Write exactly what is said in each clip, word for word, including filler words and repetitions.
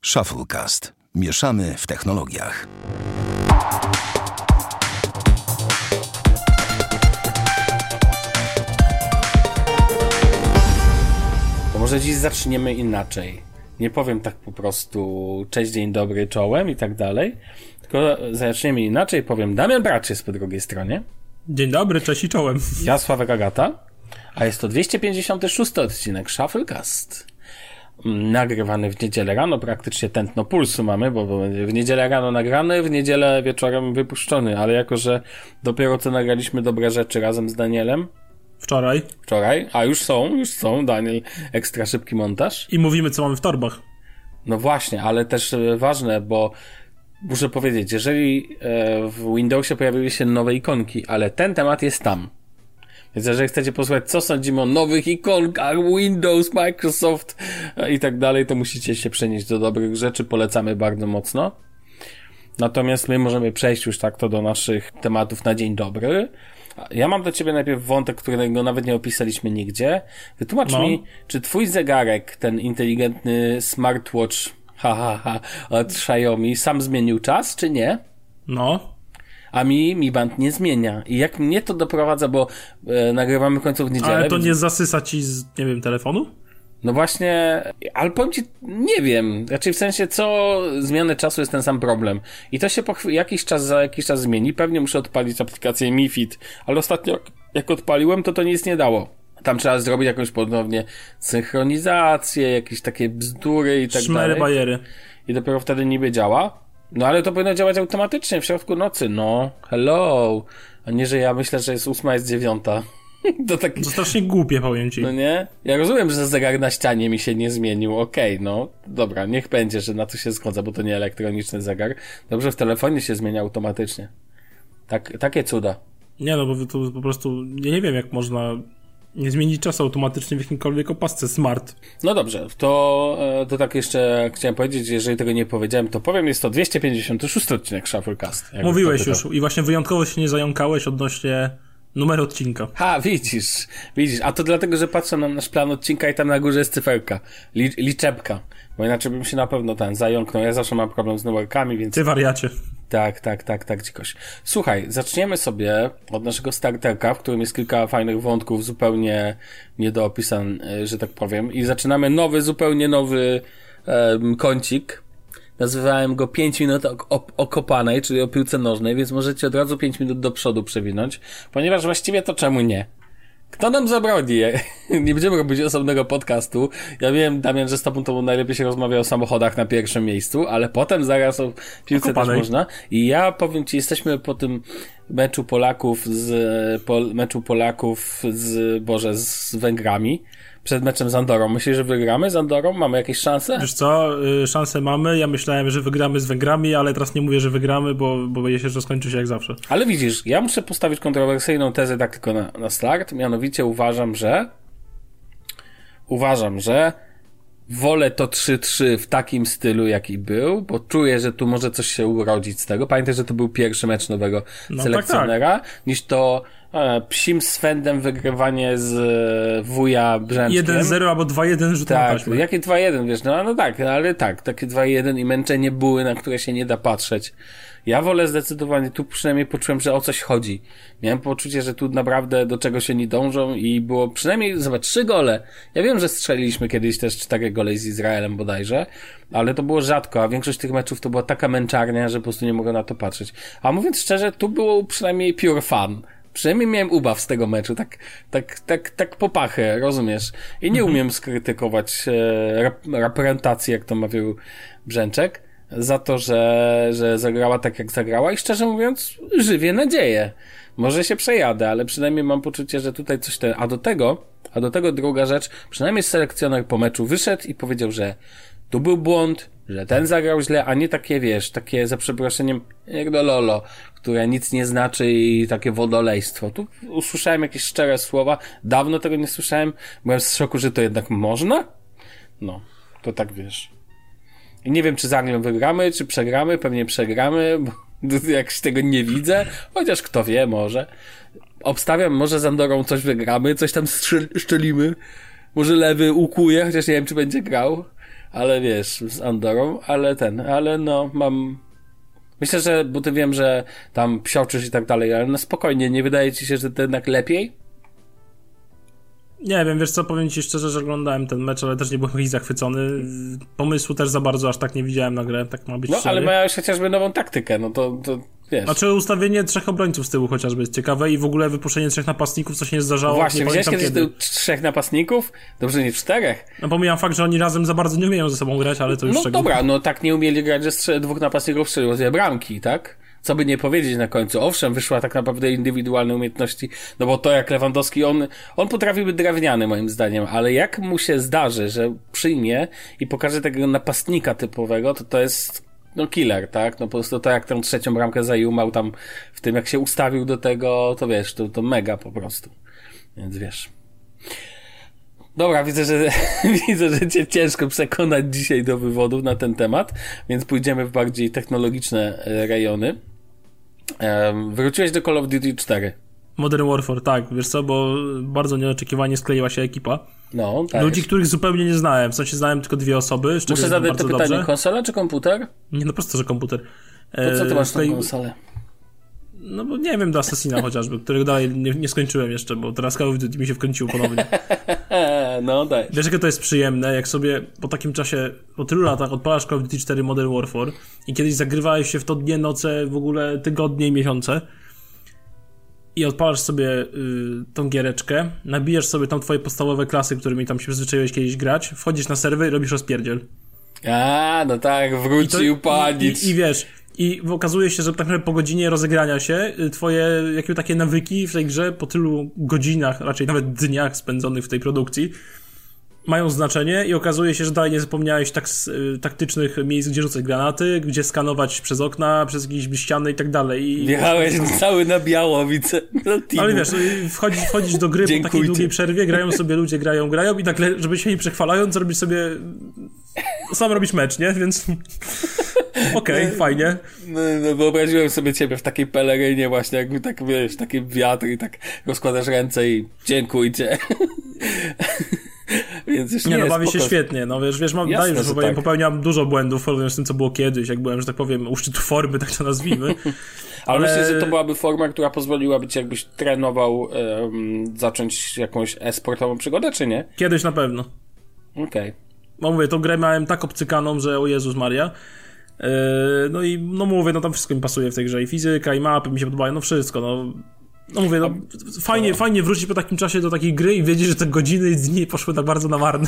Shufflecast. Mieszamy w technologiach. To może dziś zaczniemy inaczej. Nie powiem tak po prostu cześć, dzień dobry, czołem i tak dalej, tylko zaczniemy inaczej. Powiem Damian Bracz jest po drugiej stronie. Dzień dobry, cześć i czołem. Ja, Sławek Agata, a jest to dwieście pięćdziesiąty szósty odcinek Shufflecast. Nagrywany w niedzielę rano, praktycznie tętno pulsu mamy, bo w niedzielę rano nagrany, w niedzielę wieczorem wypuszczony, ale jako, że dopiero co nagraliśmy dobre rzeczy razem z Danielem. Wczoraj. Wczoraj, a już są, już są, Daniel, ekstra szybki montaż. I mówimy, co mamy w torbach. No właśnie, ale też ważne, bo muszę powiedzieć, jeżeli w Windowsie pojawiły się nowe ikonki, ale ten temat jest tam. Więc jeżeli chcecie posłuchać, co sądzimy o nowych ikonkach, Windows, Microsoft i tak dalej, to musicie się przenieść do dobrych rzeczy, polecamy bardzo mocno. Natomiast my możemy przejść już tak to do naszych tematów na dzień dobry. Ja mam do ciebie najpierw wątek, którego nawet nie opisaliśmy nigdzie. Wytłumacz no. mi, czy twój zegarek, ten inteligentny smartwatch, ha, ha, ha, od Xiaomi, sam zmienił czas, czy nie? No. A mi Mi Band nie zmienia. I jak mnie to doprowadza, bo e, nagrywamy w końcu w niedzielę. Ale to więc... nie zasysa ci z, nie wiem, telefonu? No właśnie, ale powiem ci, nie wiem. Raczej w sensie, co zmiany czasu jest ten sam problem. I to się po chw- jakiś czas za jakiś czas zmieni. Pewnie muszę odpalić aplikację Mi Fit, ale ostatnio jak odpaliłem, to to nic nie dało. Tam trzeba zrobić jakąś ponownie synchronizację, jakieś takie bzdury i tak Szmery, dalej. bajery. I dopiero wtedy niby działa. No ale to powinno działać automatycznie w środku nocy. No, hello. A nie, że ja myślę, że jest ósma, jest dziewiąta. To tak... To strasznie głupie, powiem ci. No nie? Ja rozumiem, że zegar na ścianie mi się nie zmienił. Okej, okay, no. Dobra, niech będzie, że na to się zgodzę, bo to nie elektroniczny zegar. Dobrze, w telefonie się zmienia automatycznie. Tak, takie cuda. Nie no, bo to po prostu... Ja nie wiem, jak można... nie zmienić czasu automatycznie w jakimkolwiek opasce smart. No dobrze, to, to tak jeszcze chciałem powiedzieć, jeżeli tego nie powiedziałem, to powiem, jest to dwieście pięćdziesiąty szósty odcinek Shufflecast. Mówiłeś już i właśnie wyjątkowo się nie zająkałeś odnośnie numeru odcinka. Ha, widzisz, widzisz, a to dlatego, że patrzę na nasz plan odcinka i tam na górze jest cyferka, li, liczebka, bo inaczej bym się na pewno ten zająknął, ja zawsze mam problem z numerkami, więc... Ty wariacie. Tak, tak, tak, tak, dzikoś. Słuchaj, zaczniemy sobie od naszego starterka, w którym jest kilka fajnych wątków, zupełnie nie do opisan, że tak powiem. I zaczynamy nowy, zupełnie nowy um, kącik. Nazywałem go pięć minut o, o, o kopanej, czyli o piłce nożnej, więc możecie od razu pięć minut do przodu przewinąć, ponieważ właściwie to czemu nie? Kto nam zabroni? Nie będziemy robić osobnego podcastu. Ja wiem, Damian, że z tobą to najlepiej się rozmawia o samochodach na pierwszym miejscu, ale potem zaraz o piłce Okupanej. Też można. I ja powiem ci, jesteśmy po tym meczu Polaków z, po, meczu Polaków z, Boże, z Węgrami. Przed meczem z Andorą. Myślisz, że wygramy z Andorą? Mamy jakieś szanse? Wiesz co, y, szanse mamy. Ja myślałem, że wygramy z Węgrami, ale teraz nie mówię, że wygramy, bo, bo boję się, że skończy się jak zawsze. Ale widzisz, ja muszę postawić kontrowersyjną tezę tak tylko na, na start. Mianowicie uważam, że uważam, że wolę to trzy trzy w takim stylu, jaki był, bo czuję, że tu może coś się urodzić z tego. Pamiętaj, że to był pierwszy mecz nowego no, selekcjonera, tak, tak. niż to e, psim swędem wygrywanie z e, wuja Brzęczkiem. jeden zero albo dwa jeden rzutem tak, na taśmę. Jakie dwa jeden, wiesz, no, no tak, ale tak, takie dwa jeden i męczenie buły, na które się nie da patrzeć. Ja wolę zdecydowanie, tu przynajmniej poczułem, że o coś chodzi. Miałem poczucie, że tu naprawdę do czegoś oni dążą i było przynajmniej, zobacz, trzy gole. Ja wiem, że strzeliliśmy kiedyś też cztery gole z Izraelem bodajże, ale to było rzadko, a większość tych meczów to była taka męczarnia, że po prostu nie mogę na to patrzeć. A mówiąc szczerze, tu było przynajmniej pure fun. Przynajmniej miałem ubaw z tego meczu, tak, tak, tak, tak po pachę, rozumiesz? I nie umiem skrytykować e, rep- reprezentacji, jak to mawiał Brzęczek, za to, że, że zagrała tak, jak zagrała i szczerze mówiąc, żywię nadzieję. Może się przejadę, ale przynajmniej mam poczucie, że tutaj coś ten... A do tego, a do tego druga rzecz, przynajmniej selekcjoner po meczu wyszedł i powiedział, że tu był błąd, że ten zagrał źle, a nie takie, wiesz, takie za przeproszeniem jak do lolo, które nic nie znaczy i takie wodolejstwo. Tu usłyszałem jakieś szczere słowa, dawno tego nie słyszałem, byłem w szoku, że to jednak można? No, to tak wiesz. I nie wiem, czy z Anglią wygramy, czy przegramy, pewnie przegramy, bo jak tego nie widzę, chociaż kto wie, może. Obstawiam, może z Andorą coś wygramy, coś tam strzel- szczelimy, może lewy ukuje, chociaż nie wiem, czy będzie grał. ale wiesz, z Andorą, ale ten, ale no, mam... Myślę, że, bo ty wiem, że tam psioczysz i tak dalej, ale no spokojnie, nie wydaje ci się, że to jednak lepiej? Nie wiem, wiesz co, powiem ci szczerze, że oglądałem ten mecz, ale też nie byłem jakiś zachwycony. Pomysłu też za bardzo aż tak nie widziałem na grę, tak ma być No, szczery. ale miałeś chociażby nową taktykę, no to, to wiesz. Znaczy ustawienie trzech obrońców z tyłu chociażby jest ciekawe i w ogóle wypuszczenie trzech napastników, co się nie zdarzało. Właśnie, nie widziałeś pamiętam kiedyś kiedy. trzech napastników? Dobrze, nie czterech. No pomijam fakt, że oni razem za bardzo nie umieją ze sobą grać, ale to już No szczegół. dobra, no tak nie umieli grać, że strze- dwóch napastników strzeliło dwie bramki, tak? Co by nie powiedzieć na końcu. Owszem, wyszła tak naprawdę indywidualne umiejętności, no bo to jak Lewandowski, on, on potrafi być drewniany moim zdaniem, ale jak mu się zdarzy, że przyjmie i pokaże tego napastnika typowego, to to jest no killer, tak? No po prostu to jak tę trzecią bramkę zajumał tam w tym, jak się ustawił do tego, to wiesz, to, to mega po prostu. Więc wiesz... Dobra, widzę, że widzę, że cię ciężko przekonać dzisiaj do wywodów na ten temat, więc pójdziemy w bardziej technologiczne rejony. Um, wróciłeś do Call of Duty cztery. Modern Warfare, tak, wiesz co, bo bardzo nieoczekiwanie skleiła się ekipa. No, tak. Ludzi, których zupełnie nie znałem, w sensie znałem tylko dwie osoby. Muszę zadać to pytanie, dobrze. konsola czy komputer? Nie, no prosto, że komputer. To co ty masz na Tutaj- konsolę? No bo nie wiem, do Assassina chociażby, którego dalej nie, nie skończyłem jeszcze, bo teraz Call of Duty mi się wkręciło ponownie. No daj. Wiesz, jakie to jest przyjemne, jak sobie po takim czasie, po tylu latach odpalasz Call of Duty cztery Modern Warfare i kiedyś zagrywałeś się w to dnie, noce, w ogóle tygodnie i miesiące i odpalasz sobie y, tą giereczkę, nabijasz sobie tam twoje podstawowe klasy, którymi tam się przyzwyczaiłeś kiedyś grać, wchodzisz na serwer i robisz rozpierdziel. A, no tak, wrócił panic. I, i, I wiesz, i okazuje się, że tak naprawdę po godzinie rozegrania się twoje jakieś takie nawyki w tej grze po tylu godzinach, raczej nawet dniach spędzonych w tej produkcji mają znaczenie i okazuje się, że dalej nie zapomniałeś tak, taktycznych miejsc, gdzie rzucać granaty, gdzie skanować przez okna, przez jakieś ściany i tak dalej. I Wjechałeś cały na biało, widzę. No, ale wiesz, wchodzić, wchodzić do gry po takiej długiej przerwie, grają sobie ludzie, grają, grają i nagle, żeby się nie przechwalając, robisz sobie sam robisz mecz, nie? Więc okej, okay, fajnie. No, no wyobraziłem sobie ciebie w takiej pelerynie właśnie, jakby tak, wiesz, taki wiatr i tak rozkładasz ręce i dziękujcie. Więc już nie, nie no, jest bawię się spoko. świetnie, no wiesz, wiesz mam, Jasne, dalej, że że powiem, tak. popełniam dużo błędów porównując z tym, co było kiedyś, jak byłem, że tak powiem, u szczytu formy, tak to nazwijmy. Ale, Ale myślę, że to byłaby forma, która pozwoliłaby ci, jakbyś trenował, um, zacząć jakąś e-sportową przygodę, czy nie? Kiedyś na pewno. Okej. Okay. No mówię, tą grę miałem tak obcykaną, że o Jezus Maria. Yy, no i no mówię, no tam wszystko mi pasuje w tej grze, i fizyka, i mapy mi się podobają, no wszystko, no. No mówię, no fajnie, fajnie wrócić po takim czasie do takiej gry i wiedzieć, że te godziny i dni poszły tak bardzo na marne.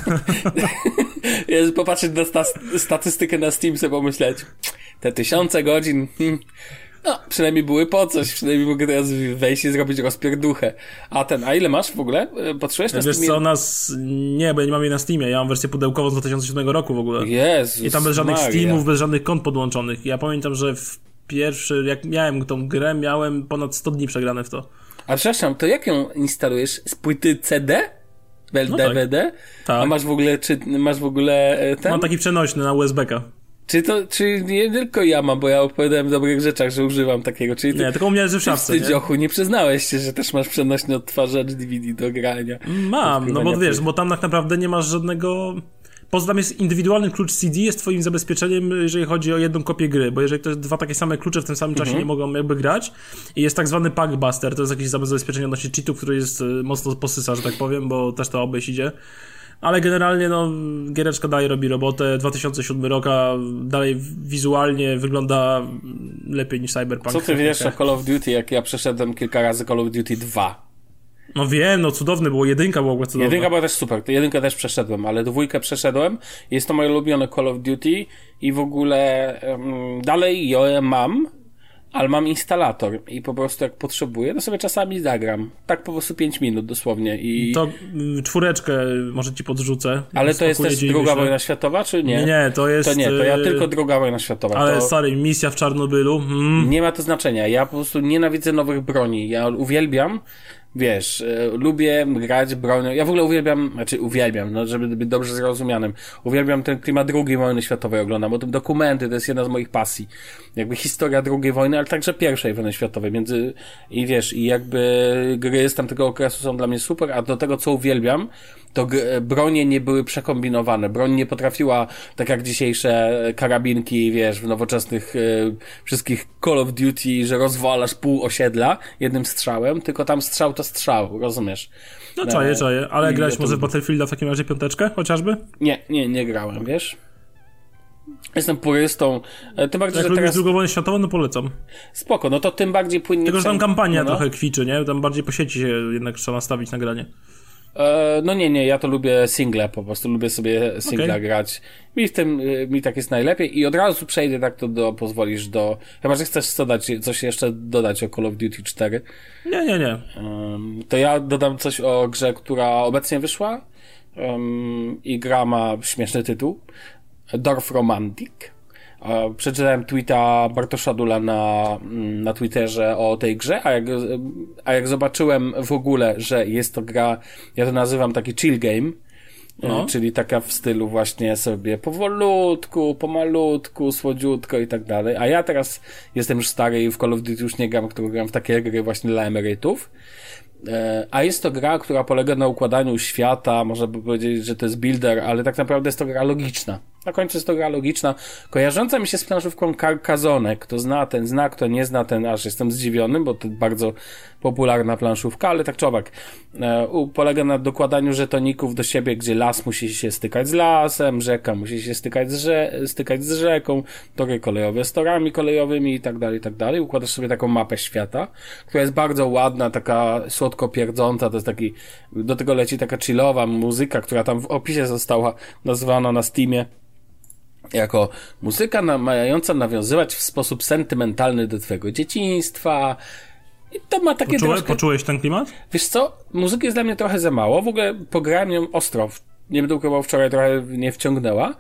Jest popatrzeć na sta- statystykę na Steam, sobie pomyśleć, te tysiące godzin, hmm, no przynajmniej były po coś, przynajmniej mogę teraz wejść i zrobić rozpierduchę. A ten, a ile masz w ogóle? Patrzyłeś na Wiesz Steamie? co, nas, nie, bo ja nie mam jej na Steamie, ja mam wersję pudełkową z dwa tysiące siódmego roku w ogóle. Jezus I tam bez żadnych Maria. Steamów, bez żadnych kont podłączonych. Ja pamiętam, że w pierwszy, jak miałem tą grę, miałem ponad sto dni przegrane w to. A przepraszam, to jak ją instalujesz? Z płyty C D? No D V D? Tak. A masz w ogóle, czy masz w ogóle e, ten? Mam taki przenośny na U S B ka. Czy to, czy nie tylko ja mam, bo ja opowiadałem w dobrych rzeczach, że używam takiego, czyli ty, Nie, tylko u mnie jest w ty szafce, nie? wstydziochu, nie przyznałeś się, że też masz przenośny odtwarzacz D V D do grania. Mam, no bo Odkrywania wiesz, płyt. bo tam tak naprawdę nie masz żadnego... Poza tym jest indywidualny klucz C D, jest twoim zabezpieczeniem, jeżeli chodzi o jedną kopię gry, bo jeżeli to jest dwa takie same klucze w tym samym czasie Mhm. nie mogą jakby grać i jest tak zwany packbuster, to jest jakieś zabezpieczenie odnośnie cheatów, który jest y, mocno posysa, że tak powiem, bo też to obejść idzie. Ale generalnie, no, giereczka dalej robi robotę, dwa tysiące siódmy rok, a dalej wizualnie wygląda lepiej niż Cyberpunk. Co ty wiesz o Call of Duty, jak ja przeszedłem kilka razy Call of Duty dwa? No wiem, no cudowny było, jedynka była cudowna. Jedynka była też super, to jedynkę też przeszedłem, ale dwójkę przeszedłem. Jest to moje ulubione Call of Duty i w ogóle um, dalej ją mam, ale mam instalator i po prostu jak potrzebuję, to sobie czasami zagram. Tak po prostu pięć minut dosłownie. I... To y, czwóreczkę może ci podrzucę. Ale to jest Spokojnie też dzielisz druga się. wojna światowa, czy nie? Nie, nie, to jest... To nie, to ja y, tylko druga wojna światowa. Ale to... stary, misja w Czarnobylu... Mm. Nie ma to znaczenia. Ja po prostu nienawidzę nowych broni. Ja uwielbiam, wiesz, e, lubię grać bronią. Ja w ogóle uwielbiam, znaczy uwielbiam, no żeby być dobrze zrozumianym. Uwielbiam ten klimat drugiej wojny światowej, oglądam o tym dokumenty, to jest jedna z moich pasji. Jakby historia drugiej wojny, ale także pierwszej wojny światowej. Między, i wiesz, i jakby gry z tamtego okresu są dla mnie super, a do tego co uwielbiam, to g- bronie nie były przekombinowane. Broń nie potrafiła, tak jak dzisiejsze karabinki, wiesz, w nowoczesnych y, wszystkich Call of Duty, że rozwalasz pół osiedla jednym strzałem, tylko tam strzał to strzał, rozumiesz? No czaję, czaję. Ale I grałeś to- może w Battlefielda w takim razie piąteczkę chociażby? Nie, nie, nie grałem, wiesz? Jestem purystą, e, tym bardziej, Jak że lubisz teraz... drugą wojnę światową, no polecam. Spoko, no to tym bardziej płynnie... Tylko, że tam przejdę- kampania no. trochę kwiczy, nie? Tam bardziej po sieci się jednak trzeba nastawić na granie. E, no nie, nie, ja to lubię single po prostu, lubię sobie singla Okej. grać. Mi w tym, y, mi tak jest najlepiej i od razu przejdę, tak to do, pozwolisz do... Chyba, że chcesz co dać, coś jeszcze dodać o Call of Duty cztery. Nie, nie, nie. Um, to ja dodam coś o grze, która obecnie wyszła um, i gra ma śmieszny tytuł. Dorf Romantic. E, Przeczytałem tweeta Bartosza Dula na, na Twitterze o tej grze, a jak, a jak zobaczyłem w ogóle, że jest to gra, ja to nazywam taki chill game, No. e, czyli taka w stylu właśnie sobie powolutku, pomalutku, słodziutko i tak dalej, a ja teraz jestem już stary i w Call of Duty już nie gram, tylko gram w takie gry właśnie dla emerytów. E, A jest to gra, która polega na układaniu świata, można by powiedzieć, że to jest builder, ale tak naprawdę jest to gra logiczna. Na końcu jest to gra logiczna, kojarząca mi się z planszówką Carcassonne. Kto zna, ten zna, kto nie zna, ten aż jestem zdziwiony, bo to bardzo popularna planszówka, ale tak czy owak. E, u- polega na dokładaniu żetoników do siebie, gdzie las musi się stykać z lasem, rzeka musi się stykać z, rze- stykać z rzeką, tory kolejowe z torami kolejowymi i tak dalej, i tak dalej. Układasz sobie taką mapę świata, która jest bardzo ładna, taka słodko pierdząca, to jest taki, do tego leci taka chillowa muzyka, która tam w opisie została nazwana na Steamie jako muzyka na- mająca nawiązywać w sposób sentymentalny do twojego dzieciństwa. I to ma takie Poczułeś, troszkę... poczułeś ten klimat? Wiesz co? Muzyki jest dla mnie trochę za mało. W ogóle pograłem ją ostro. Nie będę ukrywał, wczoraj trochę mnie wciągnęła.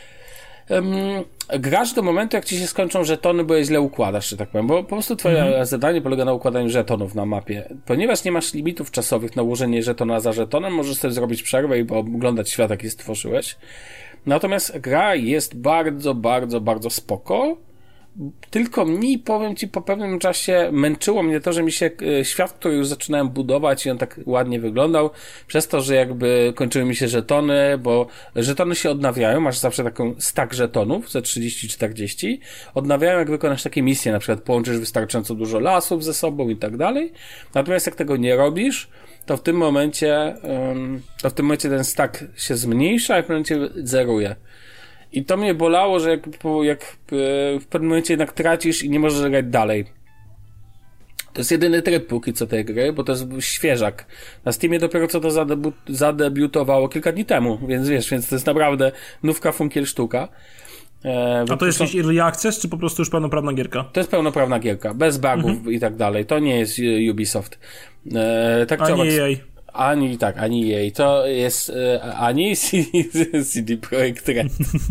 Um, grasz do momentu, jak ci się skończą żetony, bo je źle układasz, że tak powiem. Bo po prostu twoje mhm. zadanie polega na układaniu żetonów na mapie. Ponieważ nie masz limitów czasowych na ułożenie żetona za żetonem, możesz sobie zrobić przerwę i oglądać świat, jaki stworzyłeś. Natomiast gra jest bardzo, bardzo, bardzo spoko. Tylko mi, powiem ci, po pewnym czasie męczyło mnie to, że mi się e, świat, który już zaczynałem budować i on tak ładnie wyglądał, przez to, że jakby kończyły mi się żetony, bo żetony się odnawiają, masz zawsze taką stack żetonów, ze trzydzieści czterdzieści, odnawiają jak wykonasz takie misje, na przykład połączysz wystarczająco dużo lasów ze sobą i tak dalej. Natomiast jak tego nie robisz, to w tym momencie, um, to w tym momencie ten stack się zmniejsza i w pewnym momencie zeruje. I to mnie bolało, że jak, po- jak e, w pewnym momencie jednak tracisz i nie możesz grać dalej. To jest jedyny tryb póki co tej gry, bo to jest świeżak. Na Steamie dopiero co to zadebu- zadebiutowało kilka dni temu, więc wiesz, więc to jest naprawdę nówka funkiel sztuka. E, A to jest wypuszczą- jakiś early access, czy po prostu już pełnoprawna gierka? to jest pełnoprawna gierka, bez bugów Mhm. i tak dalej. To nie jest e, Ubisoft. E, tak czy A owak- nie jej. Ani tak, ani jej. To jest e, ani C D, C D Projekt Red.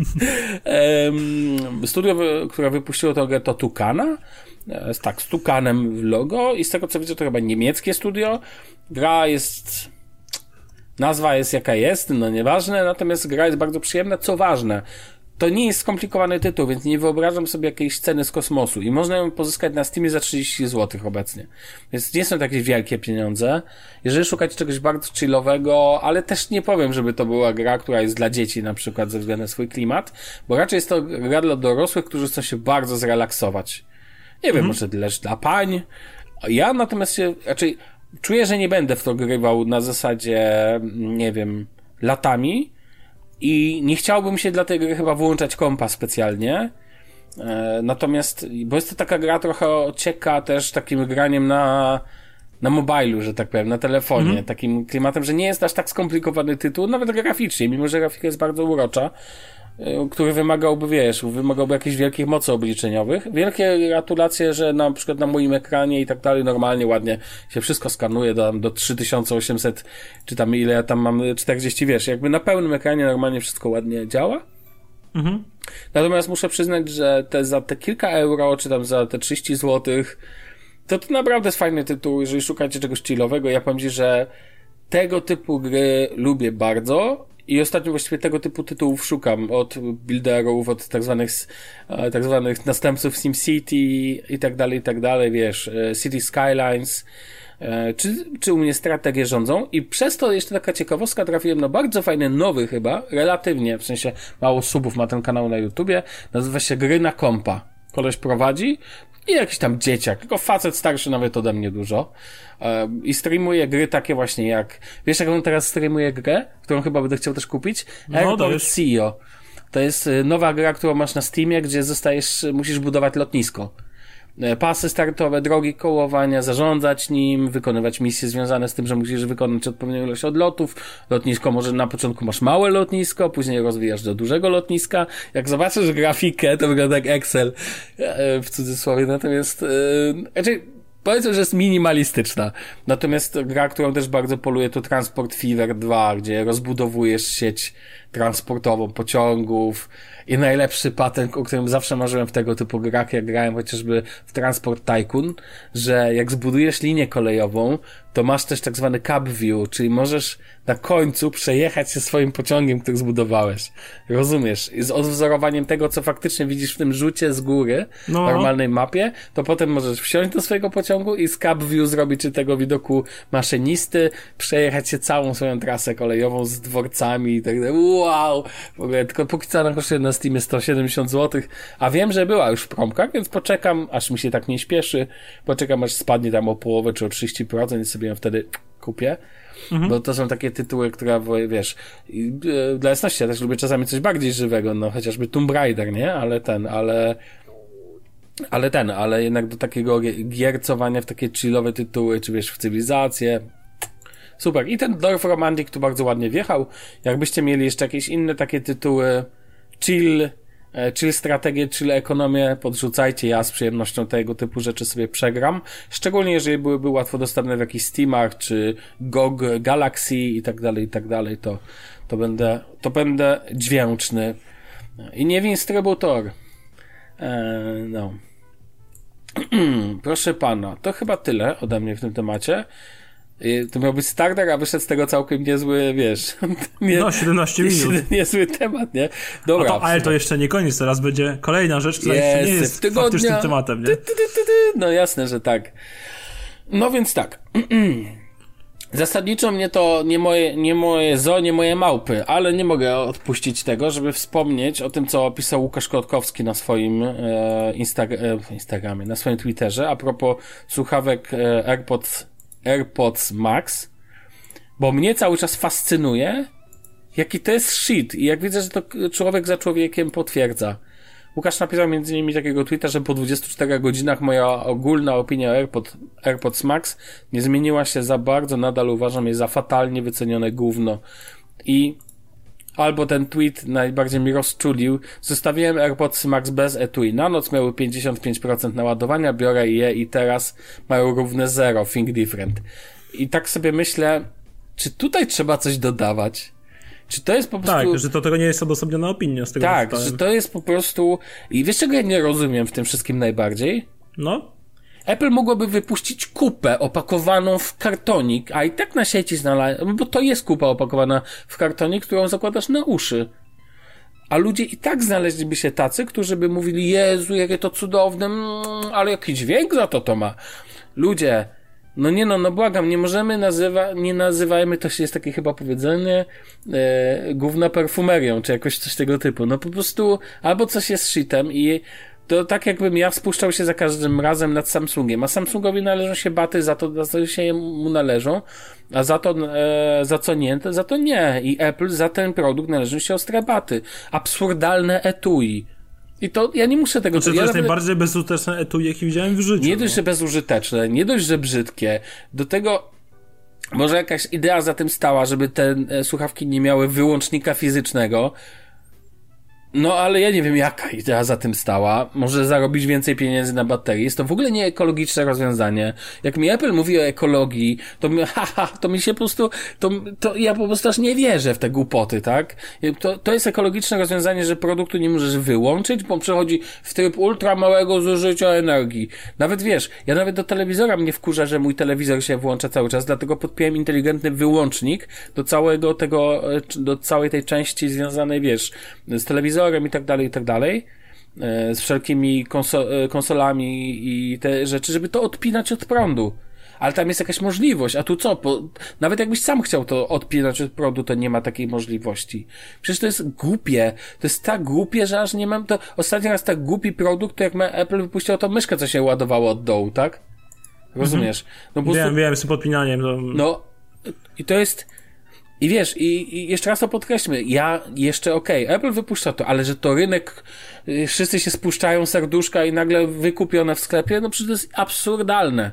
um, studio, wy- które wypuściło tę grę, to Tukana. E, tak, z Tukanem w logo i z tego co widzę, to chyba niemieckie studio. Gra jest... Nazwa jest jaka jest, no nieważne, natomiast gra jest bardzo przyjemna, co ważne. To nie jest skomplikowany tytuł, więc nie wyobrażam sobie jakiejś ceny z kosmosu i można ją pozyskać na Steamie za trzydzieści złotych obecnie. Więc nie są takie wielkie pieniądze. Jeżeli szukacie czegoś bardzo chillowego, ale też nie powiem, żeby to była gra, która jest dla dzieci na przykład ze względu na swój klimat, bo raczej jest to gra dla dorosłych, którzy chcą się bardzo zrelaksować. Nie wiem, może też dla pań. Ja natomiast się raczej czuję, że nie będę w to grywał na zasadzie, nie wiem, latami, i nie chciałbym się dla tej gry chyba włączać kompa specjalnie. E, natomiast, bo jest to taka gra trochę ocieka też takim graniem na, na mobilu, że tak powiem, na telefonie. Mhm. Takim klimatem, że nie jest aż tak skomplikowany tytuł, nawet graficznie, mimo że grafika jest bardzo urocza, e, który wymagałby, wiesz, wymagałby jakichś wielkich mocy obliczeniowych. Wielkie gratulacje, że na przykład na moim ekranie i tak dalej normalnie, ładnie się wszystko skanuje do, do trzy tysiące osiemset, czy tam ile ja tam mam, czterdzieści, wiesz, jakby na pełnym ekranie normalnie wszystko ładnie działa. Mhm. Natomiast muszę przyznać, że te, za te kilka euro, czy tam za te trzydzieści złotych, to to naprawdę jest fajny tytuł, jeżeli szukacie czegoś chillowego. Ja powiem ci, że tego typu gry lubię bardzo I ostatnio właściwie tego typu tytułów szukam, od builderów, od tak zwanych, tak zwanych następców SimCity i tak dalej, i tak dalej, wiesz, City Skylines, czy, czy u mnie strategie rządzą. I przez to jeszcze taka ciekawostka, trafiłem na bardzo fajny, nowy chyba, relatywnie, w sensie mało subów ma ten kanał na YouTubie, nazywa się Gry na kompa. Koleś prowadzi i jakiś tam dzieciak, tylko facet starszy nawet ode mnie dużo. I streamuje gry takie właśnie jak... Wiesz, jak on teraz streamuje grę, którą chyba będę chciał też kupić? No, Airport C E O. To jest nowa gra, którą masz na Steamie, gdzie zostajesz, musisz budować lotnisko. Pasy startowe, drogi kołowania, zarządzać nim, wykonywać misje związane z tym, że musisz wykonać odpowiednią ilość odlotów. Lotnisko może na początku masz małe lotnisko, później rozwijasz do dużego lotniska. Jak zobaczysz grafikę, to wygląda jak Excel, w cudzysłowie, natomiast raczej powiedzmy, że jest minimalistyczna. Natomiast gra, którą też bardzo poluję, to Transport Fever dwa, gdzie rozbudowujesz sieć transportową pociągów i najlepszy patent, o którym zawsze marzyłem w tego typu grach, jak grałem chociażby w Transport Tycoon, że jak zbudujesz linię kolejową, to masz też tak zwany cab view, czyli możesz na końcu przejechać się swoim pociągiem, który zbudowałeś. Rozumiesz? I z odwzorowaniem tego, co faktycznie widzisz w tym rzucie z góry, no. w normalnej mapie, to potem możesz wsiąść do swojego pociągu i z cab view zrobić czy tego widoku maszynisty, przejechać się całą swoją trasę kolejową z dworcami i tak dalej. Wow! W ogóle, tylko póki co ona kosztuje na Steamie sto siedemdziesiąt złotych, a wiem, że była już w promkach, więc poczekam, aż mi się tak nie śpieszy, poczekam, aż spadnie tam o połowę czy o trzydzieści procent i sobie ją wtedy kupię. Mhm. Bo to są takie tytuły, które, wiesz, dla jasności, ja też lubię czasami coś bardziej żywego, no chociażby Tomb Raider, nie? Ale ten, ale ale ten, ale jednak do takiego giercowania w takie chillowe tytuły, czy wiesz, w cywilizację. Super. I ten Dorf Romantic tu bardzo ładnie wjechał. Jakbyście mieli jeszcze jakieś inne takie tytuły chill, chill strategię, chill ekonomię, podrzucajcie, ja z przyjemnością tego typu rzeczy sobie przegram. Szczególnie jeżeli byłyby łatwo dostępne w jakichś Steamach, czy G O G Galaxy i tak dalej, i tak dalej, to, to będę, to będę dźwięczny. I nie winstrybutor. Eee, no. Proszę pana, to chyba tyle ode mnie w tym temacie. To miał być starter, a wyszedł z tego całkiem niezły, wiesz... Nie, no, siedemnaście minut. Niezły temat, nie? Dobra. To, ale to jeszcze nie koniec, teraz będzie kolejna rzecz, która jest, jeszcze nie jest tygodnia... faktycznym tematem, nie? Ty, ty, ty, ty. No jasne, że tak. No więc tak. Zasadniczo mnie to nie moje, nie moje zoo, nie moje małpy, ale nie mogę odpuścić tego, żeby wspomnieć o tym, co opisał Łukasz Kotkowski na swoim e, Insta- e, Instagramie, na swoim Twitterze, a propos słuchawek e, AirPods, AirPods Max, bo mnie cały czas fascynuje, jaki to jest shit i jak widzę, że to człowiek za człowiekiem potwierdza. Łukasz napisał między innymi takiego tweeta, że po dwudziestu czterech godzinach moja ogólna opinia o AirPod, AirPods Max nie zmieniła się za bardzo, nadal uważam je za fatalnie wycenione gówno. I albo ten tweet najbardziej mi rozczulił. Zostawiłem AirPods Max bez etui. Na noc miały pięćdziesiąt pięć procent naładowania, biorę je i teraz mają równe zero, think different. I tak sobie myślę, czy tutaj trzeba coś dodawać? Czy to jest po prostu... Tak, że to tego nie jest odosobniona opinia z tego. Tak, że to jest po prostu... I wiesz, czego ja nie rozumiem w tym wszystkim najbardziej? No? Apple mogłoby wypuścić kupę opakowaną w kartonik, a i tak na sieci znalazłem, bo to jest kupa opakowana w kartonik, którą zakładasz na uszy. A ludzie i tak znaleźliby się tacy, którzy by mówili, Jezu, jakie to cudowne, mm, ale jaki dźwięk za to to ma. Ludzie... No nie no, no błagam, nie możemy nazywa, nie nazywajmy, to jest takie chyba powiedzenie, e, gówna perfumerią, czy jakoś coś tego typu. No po prostu, albo coś jest shitem i to tak jakbym ja spuszczał się za każdym razem nad Samsungiem, a Samsungowi należą się baty za to, za co się mu należą, a za to, e, za co nie, to za to nie. I Apple za ten produkt należą się ostre baty. Absurdalne etui. I to, ja nie muszę tego... Znaczy, to ja jest nawet... najbardziej bezużyteczne etui, jaki widziałem w życiu. Nie dość, no. że bezużyteczne, nie dość, że brzydkie. Do tego może jakaś idea za tym stała, żeby te słuchawki nie miały wyłącznika fizycznego. No, ale ja nie wiem, jaka idea za tym stała. Może zarobić więcej pieniędzy na baterii. Jest to w ogóle nie ekologiczne rozwiązanie. Jak mi Apple mówi o ekologii, to mi, haha, to mi się po prostu, to, to ja po prostu aż nie wierzę w te głupoty, tak? To, to jest ekologiczne rozwiązanie, że produktu nie możesz wyłączyć, bo przechodzi w tryb ultra małego zużycia energii. Nawet wiesz, ja nawet do telewizora mnie wkurza, że mój telewizor się włącza cały czas, dlatego podpiąłem inteligentny wyłącznik do całego tego, do całej tej części związanej, wiesz, z telewizorem i tak dalej, i tak dalej, z wszelkimi konso- konsolami i te rzeczy, żeby to odpinać od prądu. Ale tam jest jakaś możliwość, a tu co? Bo nawet jakbyś sam chciał to odpinać od prądu, to nie ma takiej możliwości. Przecież to jest głupie. To jest tak głupie, że aż nie mam to... Ostatni raz tak głupi produkt, to jak ma Apple wypuścił tą myszkę, co się ładowało od dołu, tak? Rozumiesz? No po Wiem, prostu... wiem, z tym podpinaniem. To... No, i to jest... I wiesz, i, i jeszcze raz to podkreślmy, ja jeszcze okej, okay, Apple wypuszcza to, ale że to rynek, y, wszyscy się spuszczają serduszka i nagle wykupione w sklepie, no przecież to jest absurdalne.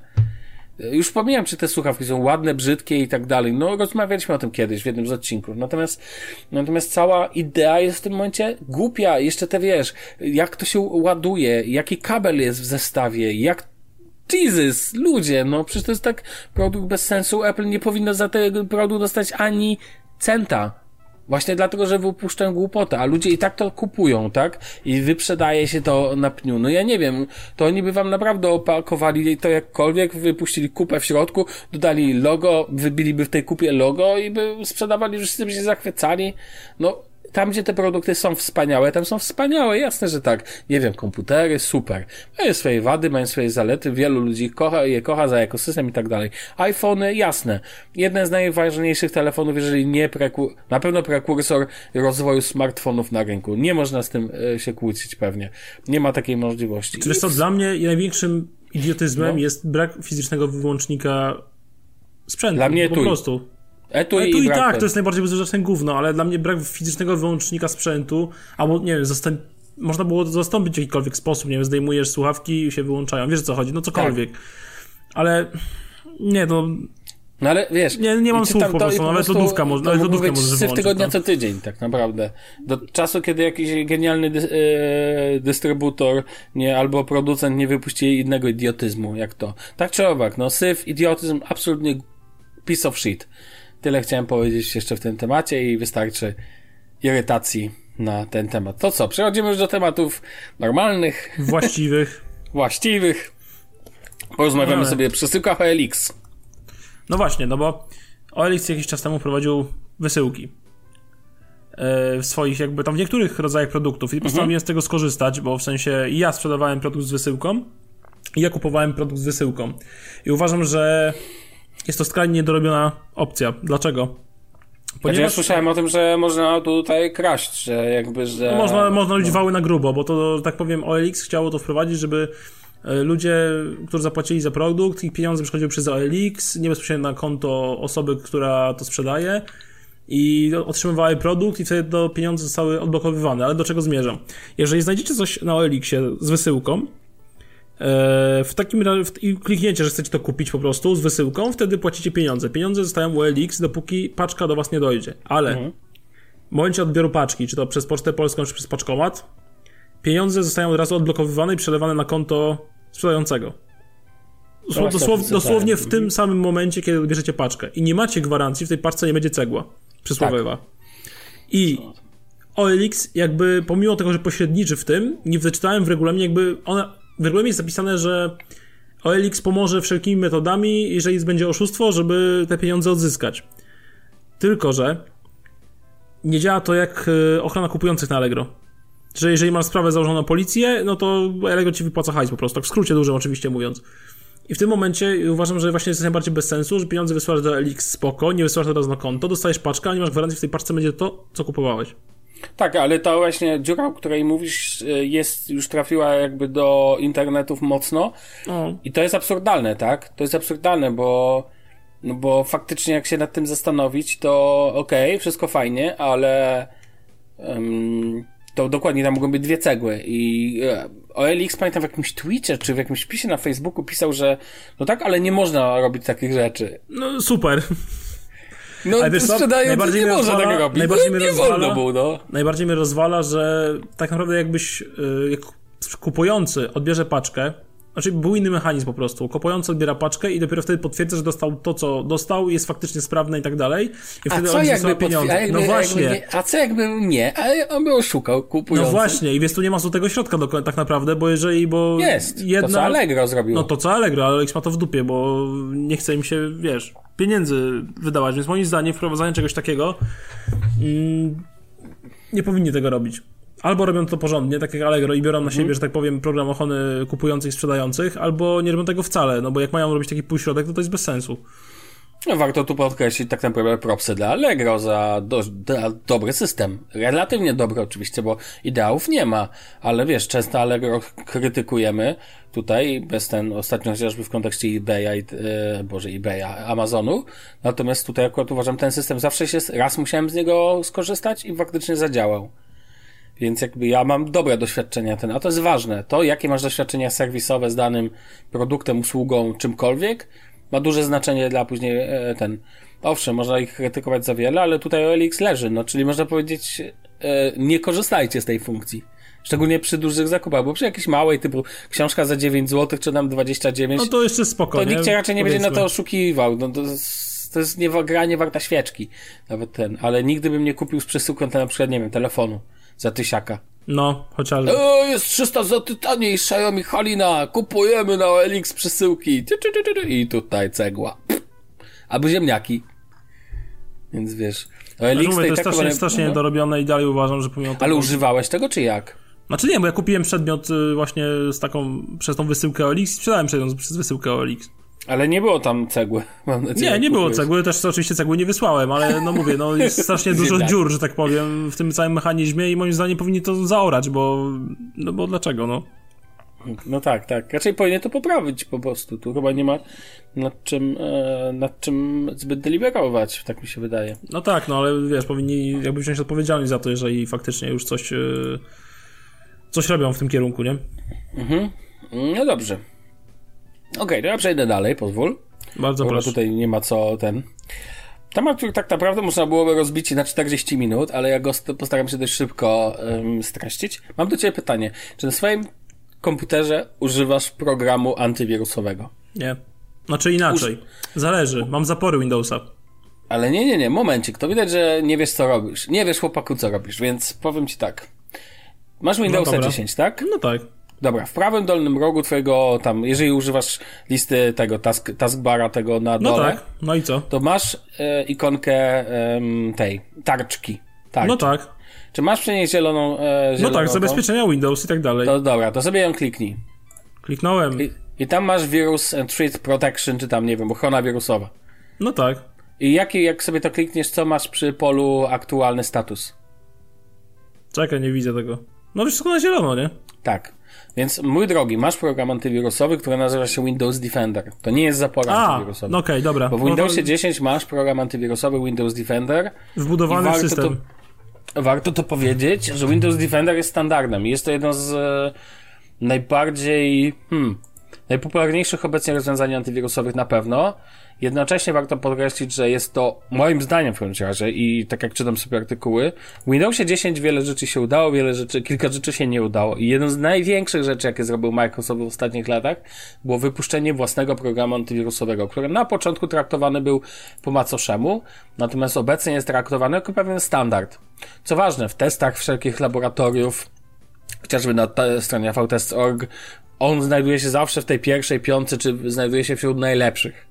Już pomijam, czy te słuchawki są ładne, brzydkie i tak dalej, no rozmawialiśmy o tym kiedyś w jednym z odcinków, natomiast natomiast cała idea jest w tym momencie głupia, jeszcze te wiesz, jak to się ładuje, jaki kabel jest w zestawie, jak Jesus, ludzie, no przecież to jest tak produkt bez sensu. Apple nie powinno za ten produkt dostać ani centa. Właśnie dlatego, że wypuszczają głupotę, a ludzie i tak to kupują, tak? I wyprzedaje się to na pniu. No ja nie wiem, to oni by wam naprawdę opakowali to jakkolwiek, wypuścili kupę w środku, dodali logo, wybiliby w tej kupie logo i by sprzedawali, że wszyscy by się zachwycali. No, tam, gdzie te produkty są wspaniałe, tam są wspaniałe, jasne, że tak. Nie wiem, komputery, super. Mają swoje wady, mają swoje zalety, wielu ludzi kocha je kocha za ekosystem i tak dalej. iPhony, jasne. Jeden z najważniejszych telefonów, jeżeli nie preku- na pewno prekursor rozwoju smartfonów na rynku. Nie można z tym e, się kłócić pewnie. Nie ma takiej możliwości. Czy wiesz co, dla mnie największym idiotyzmem no. jest brak fizycznego wyłącznika sprzętu. Dla mnie po tuj. prostu. Etui, Etui i i brak tak, ten. to jest najbardziej bezużyteczne gówno, ale dla mnie brak fizycznego wyłącznika sprzętu, albo nie wiem, zastęp... można było to zastąpić w jakikolwiek sposób, nie wiem, zdejmujesz słuchawki i się wyłączają, wiesz o co chodzi, no cokolwiek. Tak. Ale nie, to... No ale wiesz... Nie, nie mam słów po prostu, nawet lodówka może, nawet lodówkę możesz wyłączyć. Syf tygodnia no. co tydzień, tak naprawdę. Do czasu, kiedy jakiś genialny dy, yy, dystrybutor, nie, albo producent nie wypuści innego idiotyzmu, jak to. Tak czy owak, no syf, idiotyzm, absolutnie piece of shit. Tyle chciałem powiedzieć jeszcze w tym temacie i wystarczy irytacji na ten temat. To co, przechodzimy już do tematów normalnych. Właściwych. Właściwych. Porozmawiamy Ale. sobie o przesyłkach O L X. No właśnie, no bo O L X jakiś czas temu prowadził wysyłki w swoich jakby tam w niektórych rodzajach produktów i postanowiłem mhm. z tego skorzystać, bo w sensie ja sprzedawałem produkt z wysyłką i ja kupowałem produkt z wysyłką. I uważam, że jest to skrajnie niedorobiona opcja. Dlaczego? Ponieważ ja słyszałem o tym, że można tutaj kraść, że jakby, że... No można, można robić wały na grubo, bo to, że tak powiem, O L X chciało to wprowadzić, żeby ludzie, którzy zapłacili za produkt, ich pieniądze przechodziły przez O L X, nie bezpośrednio na konto osoby, która to sprzedaje i otrzymywały produkt i wtedy to pieniądze zostały odblokowywane. Ale do czego zmierzam? Jeżeli znajdziecie coś na O L X-ie z wysyłką, w takim razie i klikniecie, że chcecie to kupić po prostu z wysyłką, wtedy płacicie pieniądze. Pieniądze zostają u L X, dopóki paczka do was nie dojdzie. Ale mhm. w momencie odbioru paczki, czy to przez Pocztę Polską, czy przez paczkomat, pieniądze zostają od razu odblokowywane i przelewane na konto sprzedającego. Dosł- dosław- dosłownie w tym samym momencie, kiedy odbierzecie paczkę. I nie macie gwarancji, w tej paczce nie będzie cegła przysłowiowa. Tak. I O L X jakby, pomimo tego, że pośredniczy w tym, nie wyczytałem w regulaminie, jakby ona w regulaminie jest zapisane, że O L X pomoże wszelkimi metodami, jeżeli będzie oszustwo, żeby te pieniądze odzyskać. Tylko że nie działa to jak ochrona kupujących na Allegro. Że jeżeli masz sprawę założoną na policję, no to Allegro ci wypłaca hajs po prostu, tak w skrócie dużym oczywiście mówiąc. I w tym momencie uważam, że właśnie jest najbardziej bez sensu, że pieniądze wysyłasz do O L X spoko, nie wysyłasz teraz na konto, dostajesz paczkę, a nie masz gwarancji, w tej paczce będzie to, co kupowałeś. Tak, ale to właśnie dziura, o której mówisz, jest, już trafiła jakby do internetów mocno o. I to jest absurdalne, tak? To jest absurdalne, bo no bo faktycznie jak się nad tym zastanowić, to okej, okay, wszystko fajnie, ale um, to dokładnie tam mogą być dwie cegły i O L X pamiętam w jakimś tweetie, czy w jakimś wpisie na Facebooku pisał, że no tak, ale nie można robić takich rzeczy. No super. No, ale wiesz co, najbardziej nie można tak robić. Najbardziej no, mnie nie rozwala, wolno było, no. Najbardziej mnie rozwala, że tak naprawdę jakbyś, jak kupujący odbierze paczkę, znaczy był inny mechanizm po prostu. Kupujący odbiera paczkę i dopiero wtedy potwierdza, że dostał to, co dostał, jest faktycznie sprawne i tak dalej. I wtedy a co on jakby pieniądze. Jakby, no właśnie. Jakby nie, a co jakby nie? A on by oszukał kupujący. No właśnie, i więc tu nie ma złotego środka do, tak naprawdę, bo jeżeli, bo jest, jedna... to co Allegro zrobiło. No to co Allegro, ale Alex ma to w dupie, bo nie chce im się, wiesz, pieniędzy wydawać, więc moim zdaniem wprowadzanie czegoś takiego mm, nie powinni tego robić. Albo robią to porządnie, tak jak Allegro, i biorą na siebie, mm. że tak powiem, program ochrony kupujących i sprzedających, albo nie robią tego wcale, no bo jak mają robić taki półśrodek, to to jest bez sensu. No, warto tu podkreślić tak naprawdę propsy dla Allegro za do, dla dobry system. Relatywnie dobry oczywiście, bo ideałów nie ma, ale wiesz, często Allegro krytykujemy tutaj, bez ten, ostatnio chociażby w kontekście eBaya, i, e, boże, eBaya, Amazonu, natomiast tutaj akurat uważam, ten system zawsze się, raz musiałem z niego skorzystać i faktycznie zadziałał. Więc jakby ja mam dobre doświadczenia ten, a to jest ważne. To, jakie masz doświadczenia serwisowe z danym produktem, usługą, czymkolwiek, ma duże znaczenie dla później e, ten. Owszem, można ich krytykować za wiele, ale tutaj O L X leży, no, czyli można powiedzieć, e, nie korzystajcie z tej funkcji. Szczególnie przy dużych zakupach, bo przy jakiejś małej, typu książka za dziewięć złotych, czy tam dwadzieścia dziewięć, no to jeszcze spokojnie. To nikt cię raczej nie Powiedzmy. będzie na to oszukiwał. No, to jest, to jest nie, gra nie warta świeczki. Nawet ten, ale nigdy bym nie kupił z przesyłką na przykład, nie wiem, telefonu za tysiaka. No, chociażby. O, jest trzysta złotych taniej, Xiaomi Halina, kupujemy na O L X przesyłki. I tutaj cegła. Albo ziemniaki. Więc wiesz, O L X mówię, to jest tak strasznie, powiem, strasznie no. dorobione i dalej uważam, że pomimo tego... Ale używałeś tego, czy jak? Znaczy nie, bo ja kupiłem przedmiot właśnie z taką, przez tą wysyłkę O L X i sprzedałem przedmiot przez wysyłkę O L X. Ale nie było tam cegły. Mam nadzieję, nie, nie było kupiłeś. cegły, też oczywiście cegły nie wysłałem, ale no mówię, no jest strasznie dużo dziur, że tak powiem, w tym całym mechanizmie i moim zdaniem powinni to zaorać, bo, no bo dlaczego, no? No tak, tak. Raczej powinien to poprawić po prostu. Tu chyba nie ma nad czym, e, nad czym zbyt deliberować, tak mi się wydaje. No tak, no ale wiesz, powinni jakby wziąć odpowiedzialność za to, jeżeli faktycznie już coś, e, coś robią w tym kierunku, nie? Mhm. No dobrze. Okej, okay, to ja przejdę dalej, pozwól. Bardzo proszę. Tutaj nie ma co ten... Temat, który tak naprawdę można byłoby rozbić na czterdzieści minut, ale ja go postaram się dość szybko um, streścić. Mam do ciebie pytanie. Czy na swoim komputerze używasz programu antywirusowego? Nie. Znaczy inaczej. Uż... Zależy. Mam zapory Windowsa. Ale nie, nie, nie. Momencik. To widać, że nie wiesz, co robisz. Nie wiesz, chłopaku, co robisz, więc powiem ci tak. Masz Windowsa no dziesięć, tak? No tak. Dobra, w prawym dolnym rogu twojego tam, jeżeli używasz listy tego task, taskbara tego na dole. No tak, no i co? To masz e, ikonkę e, tej tarczki. Tarcz. No tak. Czy masz przy niej zieloną, e, zieloną? No tak, zabezpieczenia Windows i tak dalej. To dobra, to sobie ją kliknij. Kliknąłem. I, i tam masz Virus and Threat Protection, czy tam, nie wiem, ochrona wirusowa. No tak. I jaki, jak sobie to klikniesz, co masz przy polu aktualny status? Czekaj, nie widzę tego. No wszystko na zielono, nie? Tak. Więc, mój drogi, masz program antywirusowy, który nazywa się Windows Defender. To nie jest zapora A, antywirusowa. no okej, okay, dobra. Bo w Windowsie no to... dziesięć masz program antywirusowy Windows Defender. Wbudowany w system. To, warto to powiedzieć, że Windows Defender jest standardem. Jest to jedno z e, najbardziej, hmm, najpopularniejszych obecnie rozwiązań antywirusowych na pewno. Jednocześnie warto podkreślić, że jest to, moim zdaniem w każdym razie, i tak jak czytam sobie artykuły, w Windowsie dziesięć wiele rzeczy się udało, wiele rzeczy, kilka rzeczy się nie udało. I jedną z największych rzeczy, jakie zrobił Microsoft w ostatnich latach, było wypuszczenie własnego programu antywirusowego, który na początku traktowany był po macoszemu, natomiast obecnie jest traktowany jako pewien standard. Co ważne, w testach wszelkich laboratoriów, chociażby na t- stronie a v test kropka org, on znajduje się zawsze w tej pierwszej piątce, czy znajduje się wśród najlepszych.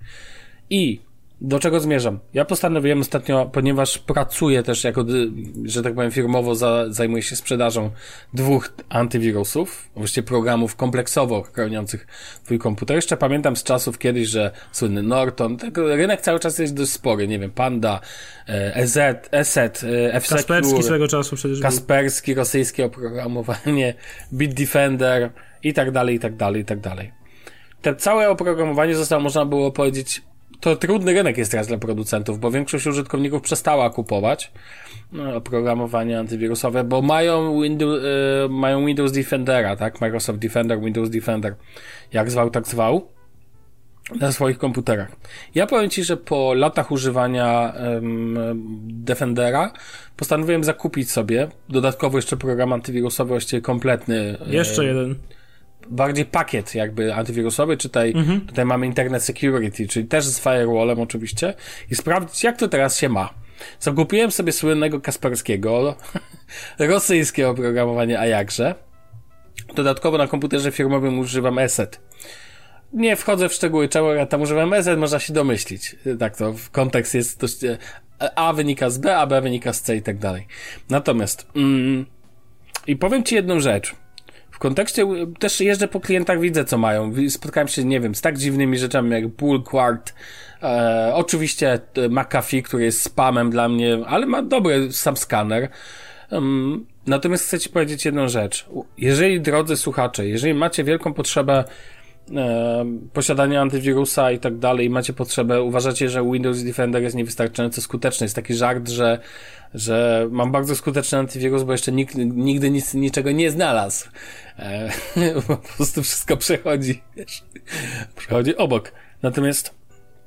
I do czego zmierzam? Ja postanowiłem ostatnio, ponieważ pracuję też jako, że tak powiem, firmowo za, zajmuję się sprzedażą dwóch antywirusów, właściwie programów kompleksowo chroniących twój komputer. Jeszcze pamiętam z czasów kiedyś, że słynny Norton, tego rynek cały czas jest dość spory, nie wiem, Panda, E Z, E S E T, F-Secure, Kaspersky swego czasu przecież Kaspersky, rosyjskie oprogramowanie, Bitdefender i tak dalej, i tak dalej, i tak dalej. Te całe oprogramowanie zostało, można było powiedzieć, to trudny rynek jest teraz dla producentów, bo większość użytkowników przestała kupować no, oprogramowanie antywirusowe, bo mają Windows, y, mają Windows Defendera, tak? Microsoft Defender, Windows Defender, jak zwał, tak zwał. na swoich komputerach. Ja powiem Ci, że po latach używania um, Defendera postanowiłem zakupić sobie dodatkowo jeszcze program antywirusowy, właściwie kompletny. Jeszcze jeden. Bardziej pakiet jakby antywirusowy, czytaj, mhm. tutaj mamy Internet Security, czyli też z firewallem oczywiście i sprawdzić, jak to teraz się ma. Zakupiłem sobie słynnego Kasperskiego, rosyjskie oprogramowanie, a jakże. Dodatkowo na komputerze firmowym używam ESET. Nie wchodzę w szczegóły, czemu ja tam używam ESET, można się domyślić. Tak to, kontekst jest dość, A wynika z B, a B wynika z C i tak dalej. Natomiast, mm, i powiem Ci jedną rzecz. W kontekście, też jeżdżę po klientach, widzę co mają. Spotkałem się, nie wiem, z tak dziwnymi rzeczami jak Bullquart, e, oczywiście McAfee, który jest spamem dla mnie, ale ma dobry sam skaner. Um, natomiast chcę Ci powiedzieć jedną rzecz. Jeżeli, drodzy słuchacze, jeżeli macie wielką potrzebę e, posiadania antywirusa i tak dalej, i macie potrzebę, uważacie, że Windows Defender jest niewystarczająco skuteczny. Jest taki żart, że, że mam bardzo skuteczny antywirus, bo jeszcze nikt nigdy nic, niczego nie znalazł. E, po prostu wszystko przechodzi, wiesz, przechodzi obok. Natomiast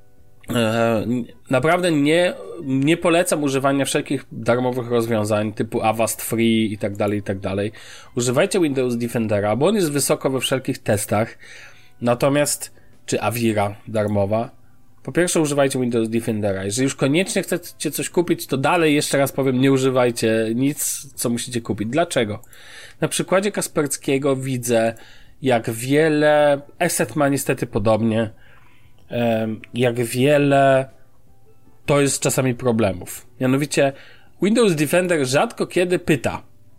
E, naprawdę nie, nie polecam używania wszelkich darmowych rozwiązań typu Avast Free i tak dalej, i tak dalej. Używajcie Windows Defendera, bo on jest wysoko we wszelkich testach. Natomiast, czy Avira darmowa, po pierwsze używajcie Windows Defendera. Jeżeli już koniecznie chcecie coś kupić, to dalej jeszcze raz powiem, nie używajcie nic, co musicie kupić. Dlaczego? Na przykładzie Kasperskiego widzę, jak wiele, ESET ma niestety podobnie, jak wiele to jest czasami problemów. Mianowicie Windows Defender rzadko kiedy pyta.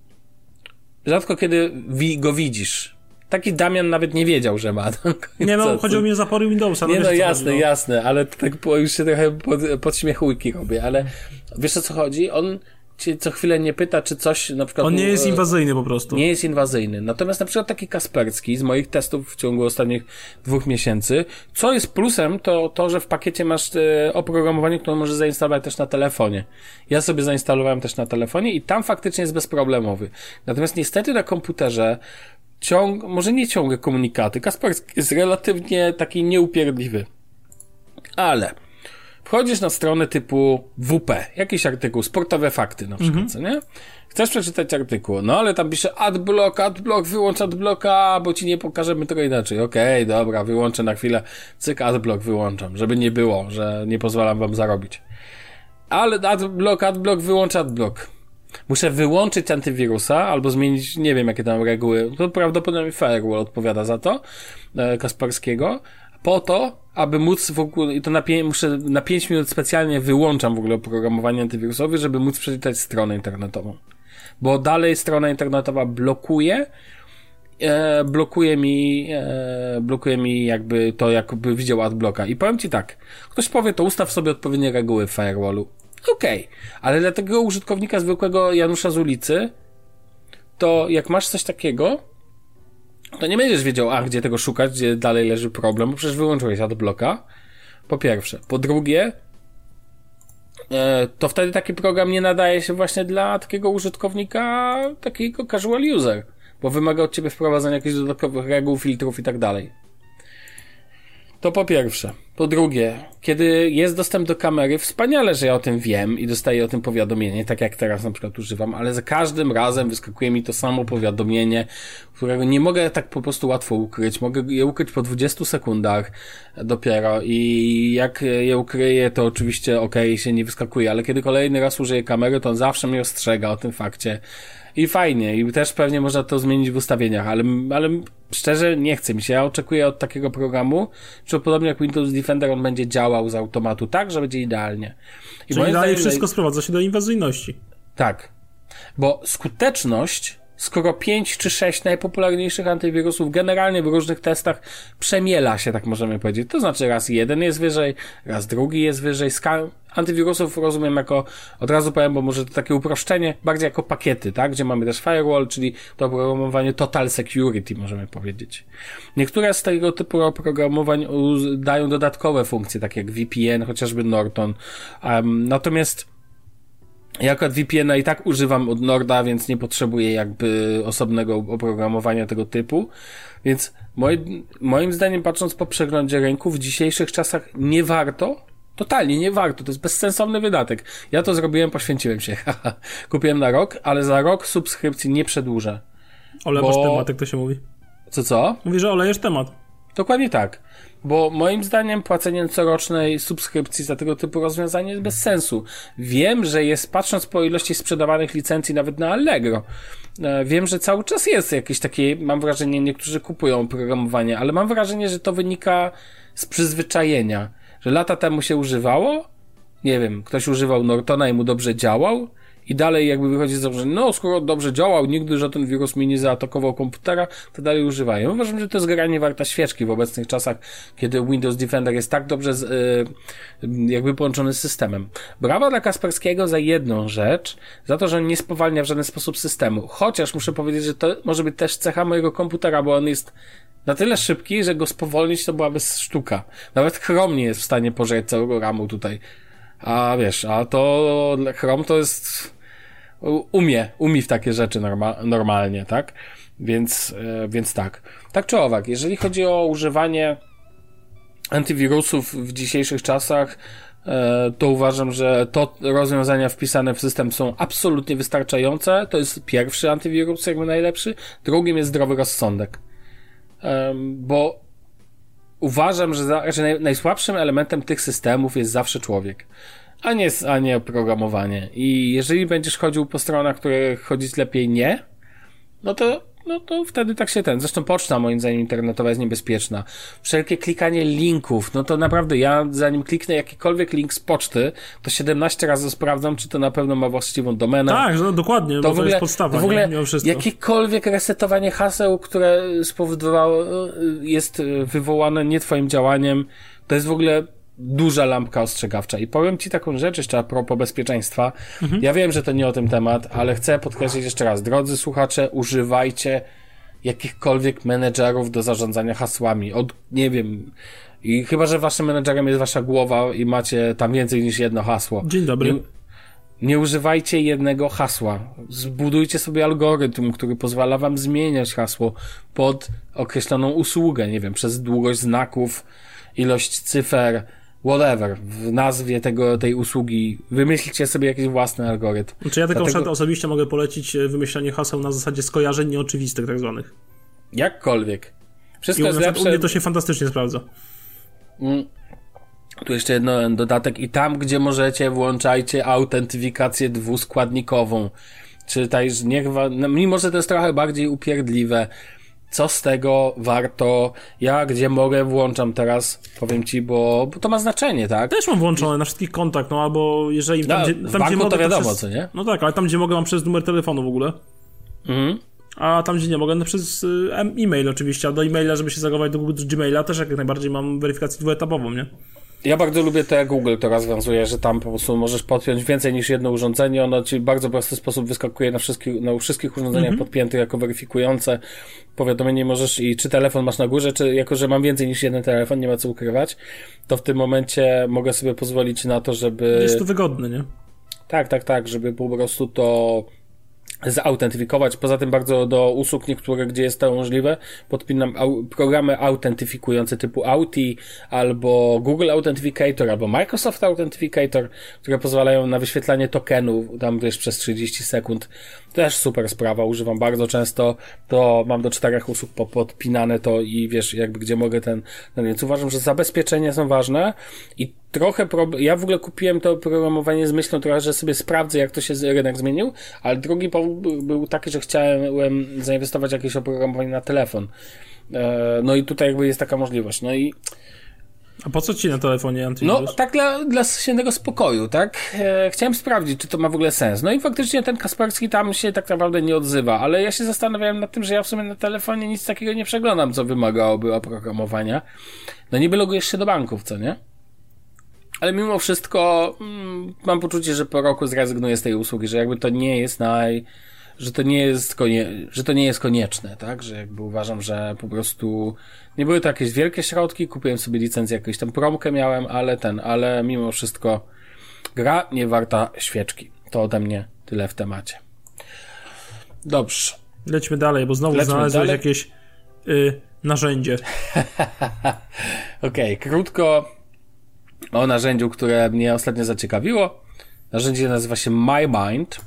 Rzadko kiedy wi- go widzisz. Taki Damian nawet nie wiedział, że ma. Nie no, chodziło mi o zapory Windowsa. No nie wiesz, no, jasne, chodzi, no. jasne, ale tak po, już się trochę pod, podśmiechujki robię, ale wiesz o co chodzi? On cię co chwilę nie pyta, czy coś na przykład... On nie jest inwazyjny po prostu. Nie jest inwazyjny. Natomiast na przykład taki Kasperski z moich testów w ciągu ostatnich dwóch miesięcy, co jest plusem, to to, że w pakiecie masz e, oprogramowanie, które możesz zainstalować też na telefonie. Ja sobie zainstalowałem też na telefonie i tam faktycznie jest bezproblemowy. Natomiast niestety na komputerze ciąg, może nie ciągle komunikaty. Kasperski jest relatywnie taki nieupierdliwy. Ale wchodzisz na stronę typu W P, jakiś artykuł, sportowe fakty na przykład, mm-hmm. co nie? Chcesz przeczytać artykuł, no ale tam pisze adblock, adblock, wyłącz adblocka, bo ci nie pokażemy tego inaczej. Okej, okay, dobra, wyłączę na chwilę, cyk, adblock wyłączam, żeby nie było, że nie pozwalam wam zarobić. Ale adblock, adblock, wyłącz adblock. Muszę wyłączyć antywirusa, albo zmienić, nie wiem jakie tam reguły, to prawdopodobnie Firewall odpowiada za to, e, Kasperskiego, po to, aby móc w ogóle, i to na, pię- muszę na pięć minut specjalnie wyłączam w ogóle oprogramowanie antywirusowe, żeby móc przeczytać stronę internetową. Bo dalej strona internetowa blokuje, e, blokuje mi, e, blokuje mi jakby to, jakby widział adblocka. I powiem Ci tak, ktoś powie, to ustaw sobie odpowiednie reguły w firewallu. Okej, okay. Ale dla tego użytkownika zwykłego Janusza z ulicy, to jak masz coś takiego, to nie będziesz wiedział, a gdzie tego szukać, gdzie dalej leży problem, bo przecież wyłączyłeś adblocka, po pierwsze. Po drugie, e, to wtedy taki program nie nadaje się właśnie dla takiego użytkownika, takiego casual user, bo wymaga od ciebie wprowadzenia jakichś dodatkowych reguł, filtrów i tak dalej. To po pierwsze. Po drugie, kiedy jest dostęp do kamery, wspaniale, że ja o tym wiem i dostaję o tym powiadomienie, tak jak teraz na przykład używam, ale za każdym razem wyskakuje mi to samo powiadomienie, którego nie mogę tak po prostu łatwo ukryć. Mogę je ukryć po dwudziestu sekundach dopiero i jak je ukryję, to oczywiście okej, okay, się nie wyskakuje, ale kiedy kolejny raz użyję kamery, to on zawsze mnie ostrzega o tym fakcie. I fajnie, i też pewnie można to zmienić w ustawieniach, ale, ale szczerze nie chce mi się. Ja oczekuję od takiego programu, że podobnie jak Windows Defender, on będzie działał z automatu tak, że będzie idealnie. I czyli dalej wszystko sprowadza się do inwazyjności. Tak, bo skuteczność, skoro pięć czy sześć najpopularniejszych antywirusów generalnie w różnych testach przemiela się, tak możemy powiedzieć. To znaczy raz jeden jest wyżej, raz drugi jest wyżej. Ska- antywirusów rozumiem jako, od razu powiem, bo może to takie uproszczenie, bardziej jako pakiety, tak? Gdzie mamy też firewall, czyli to oprogramowanie total security, możemy powiedzieć. Niektóre z tego typu oprogramowań dają dodatkowe funkcje, takie jak V P N, chociażby Norton. Um, natomiast Ja akurat V P N-a i tak używam od Norda, więc nie potrzebuję jakby osobnego oprogramowania tego typu. Więc moim, moim zdaniem, patrząc po przeglądzie rynku, w dzisiejszych czasach nie warto, totalnie nie warto, to jest bezsensowny wydatek. Ja to zrobiłem, poświęciłem się. Kupiłem na rok, ale za rok subskrypcji nie przedłużę. Olewasz bo... temat, jak to się mówi. Co, co? Mówi, że olejesz temat. Dokładnie tak. Bo moim zdaniem płacenie corocznej subskrypcji za tego typu rozwiązanie jest bez sensu. Wiem, że jest, patrząc po ilości sprzedawanych licencji nawet na Allegro, wiem, że cały czas jest jakieś takie, mam wrażenie, niektórzy kupują oprogramowanie, ale mam wrażenie, że to wynika z przyzwyczajenia, że lata temu się używało, nie wiem, ktoś używał Nortona i mu dobrze działał i dalej jakby wychodzi z tego, że no, skoro dobrze działał, nigdy żaden wirus mi nie zaatakował komputera, to dalej używają. Uważam, że to jest gra nie warta świeczki w obecnych czasach, kiedy Windows Defender jest tak dobrze z, yy, jakby połączony z systemem. Brawa dla Kasperskiego za jedną rzecz, za to, że on nie spowalnia w żaden sposób systemu. Chociaż muszę powiedzieć, że to może być też cecha mojego komputera, bo on jest na tyle szybki, że go spowolnić to byłaby sztuka. Nawet Chrome nie jest w stanie pożreć całego ramu tutaj. A wiesz, a to Chrome to jest... umie, umie w takie rzeczy norma, normalnie, tak? Więc, e, więc tak. Tak czy owak, jeżeli chodzi o używanie antywirusów w dzisiejszych czasach, e, to uważam, że to rozwiązania wpisane w system są absolutnie wystarczające. To jest pierwszy antywirus, jakby najlepszy. Drugim jest zdrowy rozsądek. E, bo uważam, że za, znaczy naj, najsłabszym elementem tych systemów jest zawsze człowiek. A nie, a nie oprogramowanie. I jeżeli będziesz chodził po stronach, które chodzić lepiej nie, no to, no to wtedy tak się ten. Zresztą poczta, moim zdaniem, internetowa jest niebezpieczna. Wszelkie klikanie linków, no to naprawdę ja, zanim kliknę jakikolwiek link z poczty, to siedemnaście razy sprawdzam, czy to na pewno ma właściwą domenę. Tak, no dokładnie, to bo w ogóle, to jest podstawa. To w ogóle nie, nie jakiekolwiek resetowanie haseł, które spowodowało, jest wywołane nie twoim działaniem, to jest w ogóle duża lampka ostrzegawcza. I powiem ci taką rzecz jeszcze a propos bezpieczeństwa. Mhm. Ja wiem, że to nie o tym temat, ale chcę podkreślić jeszcze raz. Drodzy słuchacze, używajcie jakichkolwiek menedżerów do zarządzania hasłami. Od, nie wiem, i chyba, że waszym menedżerem jest wasza głowa i macie tam więcej niż jedno hasło. Dzień dobry. Nie, nie używajcie jednego hasła. Zbudujcie sobie algorytm, który pozwala wam zmieniać hasło pod określoną usługę. Nie wiem, przez długość znaków, ilość cyfer, whatever, w nazwie tego, tej usługi. Wymyślcie sobie jakiś własny algorytm. Czy ja tylko Dlatego... osobiście mogę polecić wymyślenie haseł na zasadzie skojarzeń nieoczywistych tak zwanych. Jakkolwiek. Wszystko I jest lepsze. lepsze. U mnie to się fantastycznie sprawdza. Mm. Tu jeszcze jeden dodatek. I tam, gdzie możecie, włączajcie autentyfikację dwuskładnikową. Czytaj, że niech wa... mimo, że to jest trochę bardziej upierdliwe, co z tego warto, ja gdzie mogę włączam teraz, powiem ci, bo, bo to ma znaczenie, tak? Też mam włączone na wszystkich kontach, no albo jeżeli tam, no, gdzie, w tam banku gdzie mogę, to wiadomo, to przez... co nie? No tak, ale tam gdzie mogę mam przez numer telefonu w ogóle. Mhm. A tam gdzie nie mogę, no przez y, e-mail oczywiście, a do e-maila, żeby się zalogować do Google Gmaila też jak najbardziej mam weryfikację dwuetapową, nie? Ja bardzo lubię to, jak Google to rozwiązuje, że tam po prostu możesz podpiąć więcej niż jedno urządzenie, ono ci w bardzo prosty sposób wyskakuje na wszystkich, na wszystkich urządzeniach mm-hmm. podpiętych jako weryfikujące. Powiadomienie możesz i czy telefon masz na górze, czy jako, że mam więcej niż jeden telefon, nie ma co ukrywać, to w tym momencie mogę sobie pozwolić na to, żeby... Jest to wygodne, nie? Tak, tak, tak, żeby po prostu to zautentyfikować. Poza tym bardzo do usług niektórych, gdzie jest to możliwe, podpinam au- programy autentyfikujące typu Authy albo Google Authenticator albo Microsoft Authenticator, które pozwalają na wyświetlanie tokenu tam wiesz przez trzydzieści sekund. Też super sprawa, używam bardzo często, to mam do czterech usług podpinane to i wiesz jakby gdzie mogę ten, no więc uważam, że zabezpieczenia są ważne i trochę problem, ja w ogóle kupiłem to oprogramowanie z myślą trochę, że sobie sprawdzę jak to się rynek zmienił, ale drugi powód był taki, że chciałem zainwestować w jakieś oprogramowanie na telefon. No i tutaj jakby jest taka możliwość. No i a po co ci na telefonie antywirus? No, tak dla, dla silnego spokoju, tak? E, chciałem sprawdzić, czy to ma w ogóle sens. No i faktycznie ten Kasperski tam się tak naprawdę nie odzywa, ale ja się zastanawiałem nad tym, że ja w sumie na telefonie nic takiego nie przeglądam, co wymagałoby oprogramowania. No niby logujesz się do banków, co nie? Ale mimo wszystko mm, mam poczucie, że po roku zrezygnuję z tej usługi, że jakby to nie jest naj... że to nie jest konie... że to nie jest konieczne, tak? Że jakby uważam, że po prostu nie były to jakieś wielkie środki, kupiłem sobie licencję, jakąś tam promkę miałem, ale ten, ale mimo wszystko gra nie warta świeczki. to ode mnie tyle w temacie. Dobrze. Lećmy dalej, bo znowu Lećmy znalazłeś dalej. jakieś y, narzędzie. Okej, okay, krótko o narzędziu, które mnie ostatnio zaciekawiło. Narzędzie nazywa się MyMind.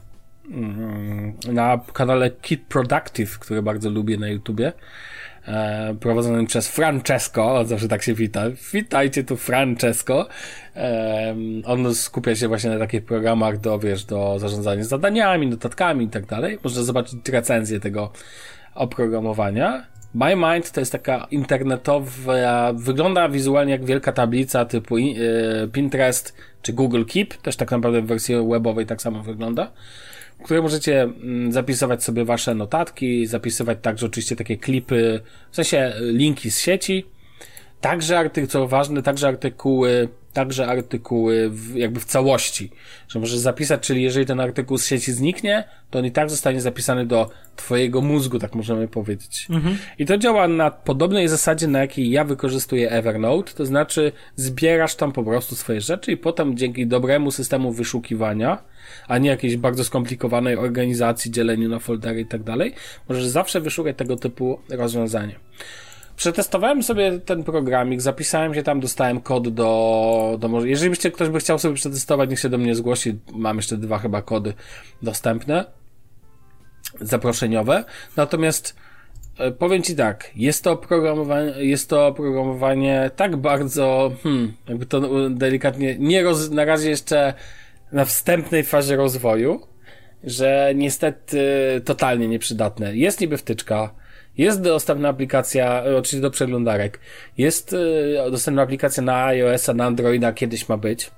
Na kanale Kid Productive, który bardzo lubię na YouTubie, e, prowadzonym przez Francesco, zawsze tak się wita. Witajcie tu, Francesco. E, on skupia się właśnie na takich programach do, wiesz, do zarządzania zadaniami, notatkami i tak dalej. Można zobaczyć recenzję tego oprogramowania. MyMind to jest taka internetowa, wygląda wizualnie jak wielka tablica typu e, Pinterest czy Google Keep, też tak naprawdę w wersji webowej tak samo wygląda, w której możecie zapisywać sobie wasze notatki, zapisywać także oczywiście takie klipy, w sensie linki z sieci, także artykuły, co ważne, także artykuły, także artykuły w, jakby w całości, że możesz zapisać, czyli jeżeli ten artykuł z sieci zniknie, to on i tak zostanie zapisany do twojego mózgu, tak możemy powiedzieć. Mhm. I to działa na podobnej zasadzie, na jakiej ja wykorzystuję Evernote, to znaczy zbierasz tam po prostu swoje rzeczy i potem dzięki dobremu systemu wyszukiwania, a nie jakiejś bardzo skomplikowanej organizacji, dzieleniu na foldery i tak dalej, możesz zawsze wyszukać tego typu rozwiązanie. Przetestowałem sobie ten programik, zapisałem się tam, dostałem kod do, do jeżeli byście ktoś by chciał sobie przetestować, niech się do mnie zgłosi, mam jeszcze dwa chyba kody dostępne, zaproszeniowe, natomiast e, powiem ci tak, jest to oprogramowanie, jest to oprogramowanie tak bardzo, hmm, jakby to delikatnie, nie roz, na razie jeszcze na wstępnej fazie rozwoju, że niestety totalnie nieprzydatne. Jest niby wtyczka, jest dostępna aplikacja, oczywiście do przeglądarek, jest dostępna aplikacja na iOS-a, na Androida, kiedyś ma być.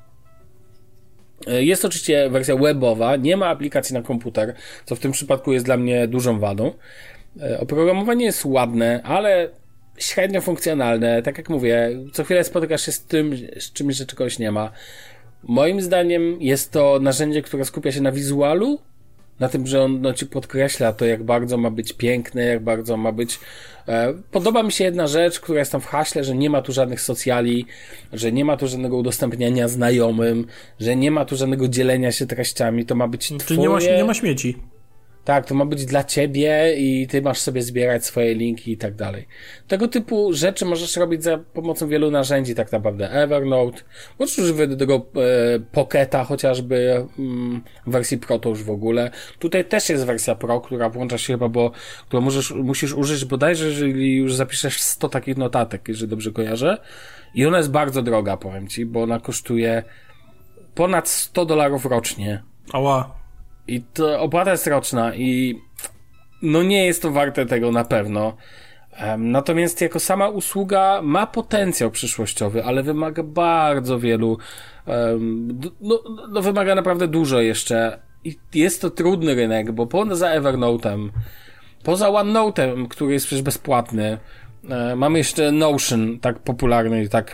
Jest oczywiście wersja webowa, nie ma aplikacji na komputer, co w tym przypadku jest dla mnie dużą wadą. Oprogramowanie jest ładne, ale średnio funkcjonalne. Tak jak mówię, co chwilę spotykasz się z tym, z czymś, że czegoś nie ma. Moim zdaniem jest to narzędzie, które skupia się na wizualu, na tym, że on no, ci podkreśla to, jak bardzo ma być piękne, jak bardzo ma być... E, podoba mi się jedna rzecz, która jest tam w haśle, że nie ma tu żadnych socjali, że nie ma tu żadnego udostępniania znajomym, że nie ma tu żadnego dzielenia się treściami, to ma być twoje... Czyli nie ma, nie ma śmieci. Tak, to ma być dla ciebie i ty masz sobie zbierać swoje linki i tak dalej. Tego typu rzeczy możesz robić za pomocą wielu narzędzi tak naprawdę. Evernote, możesz używać do tego e, Pocketa chociażby, mm, w wersji Pro to już w ogóle. Tutaj też jest wersja Pro, która włącza się chyba, bo którą możesz, musisz użyć bodajże, jeżeli już zapiszesz sto takich notatek, jeżeli dobrze kojarzę. I ona jest bardzo droga, powiem ci, bo ona kosztuje ponad sto dolarów rocznie. Ała. I to opłata jest roczna i no nie jest to warte tego na pewno. Um, natomiast jako sama usługa ma potencjał przyszłościowy, ale wymaga bardzo wielu, um, d- no, no wymaga naprawdę dużo jeszcze. I jest to trudny rynek, bo poza Evernote'em, poza OneNote'em, który jest przecież bezpłatny, um, mamy jeszcze Notion, tak popularny i tak,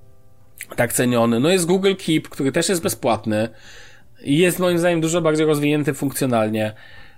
tak ceniony. No jest Google Keep, który też jest bezpłatny. I jest moim zdaniem dużo bardziej rozwinięty funkcjonalnie.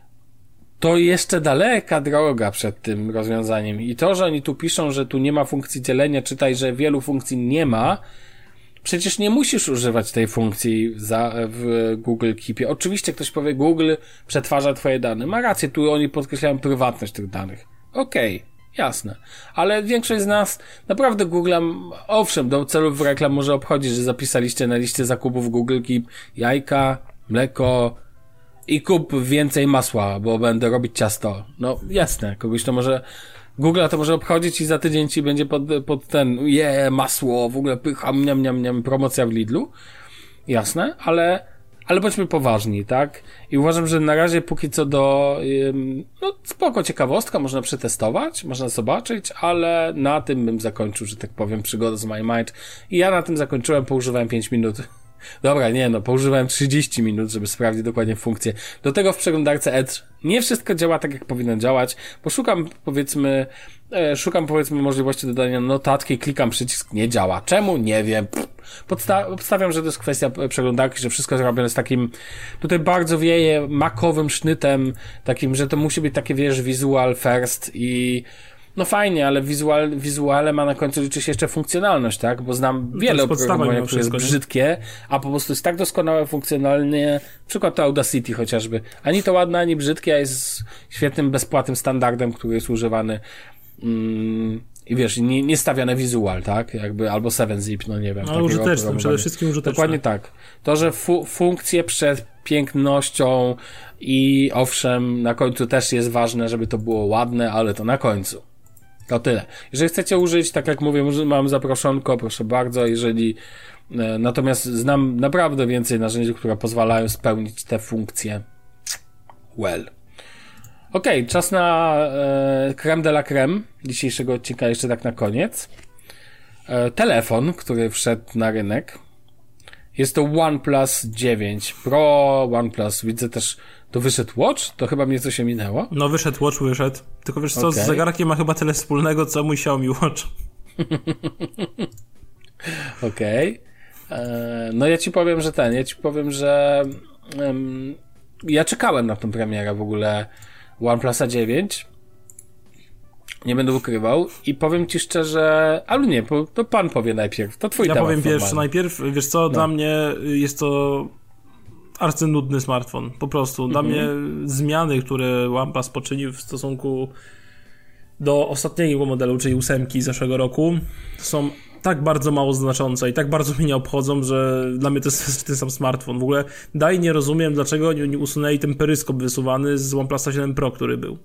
To jeszcze daleka droga przed tym rozwiązaniem. I to, że oni tu piszą, że tu nie ma funkcji dzielenia, czytaj, że wielu funkcji nie ma, przecież nie musisz używać tej funkcji za, w Google Keepie. Oczywiście ktoś powie, Google przetwarza twoje dane. Ma rację, tu oni podkreślają prywatność tych danych. Okej. Okay. Jasne. Ale większość z nas naprawdę Google'a, owszem, do celów reklam może obchodzić, że zapisaliście na liście zakupów Google Keep jajka, mleko i kup więcej masła, bo będę robić ciasto. No jasne, kogoś to może, Google'a to może obchodzić i za tydzień ci będzie pod, pod ten, je, masło, w ogóle pycham, niam, niam, niam, promocja w Lidlu. Jasne, ale Ale bądźmy poważni, tak? I uważam, że na razie póki co do, no spoko, ciekawostka, można przetestować, można zobaczyć, ale na tym bym zakończył, że tak powiem, przygodę z MyMind. I ja na tym zakończyłem, poużywałem pięć minut. Dobra, nie no, poużywałem trzydzieści minut, żeby sprawdzić dokładnie funkcję. Do tego w przeglądarce Edge nie wszystko działa tak, jak powinno działać, bo szukam, powiedzmy, e, szukam, powiedzmy, możliwości dodania notatki, klikam przycisk, nie działa. Czemu? Nie wiem. Podsta- obstawiam, że to jest kwestia przeglądarki, że wszystko zrobione z takim, tutaj bardzo wieje makowym sznytem, takim, że to musi być takie, wiesz, visual first i No fajnie, ale wizual, wizuale ma na końcu liczy się jeszcze funkcjonalność, tak? Bo znam wiele oprogramowania, które jest brzydkie, a po prostu jest tak doskonałe funkcjonalnie, przykład to Audacity chociażby. Ani to ładne, ani brzydkie, a jest świetnym, bezpłatnym standardem, który jest używany mm, i wiesz, nie, nie stawiane wizual, tak? Jakby, albo seven zip, no nie wiem. Ale użyteczne, przede wszystkim użyteczne. Dokładnie tak. To, że fu- funkcje przed pięknością i owszem, na końcu też jest ważne, żeby to było ładne, ale to na końcu. To tyle. Jeżeli chcecie użyć, tak jak mówię, mam zaproszonko, proszę bardzo, jeżeli e, natomiast znam naprawdę więcej narzędzi, które pozwalają spełnić te funkcje. Well. Okej, okay, czas na e, creme de la creme dzisiejszego odcinka, jeszcze tak na koniec. E, telefon, który wszedł na rynek. Jest to OnePlus dziewięć Pro, OnePlus, widzę też, to wyszedł Watch? To chyba mnie coś się minęło. No wyszedł Watch, wyszedł. Tylko wiesz co, okay. Z zegarkiem ma chyba tyle wspólnego, co mój Xiaomi Watch. Okej. Okay. No ja ci powiem, że ten, ja ci powiem, że um, ja czekałem na tą premierę w ogóle OnePlusa dziewięć. Nie będę ukrywał i powiem ci szczerze, ale nie, to pan powie najpierw, to twój ja temat. Ja powiem pierwszy najpierw, wiesz co, no. Dla mnie jest to arcynudny smartfon, po prostu. Dla mhm. mnie zmiany, które OnePlus poczynił w stosunku do ostatniego modelu, czyli ósemki z zeszłego roku, są tak bardzo mało znaczące i tak bardzo mnie nie obchodzą, że dla mnie to jest ten sam smartfon. W ogóle dalej nie rozumiem, dlaczego nie usunęli ten peryskop wysuwany z OnePlusa siedem Pro, który był.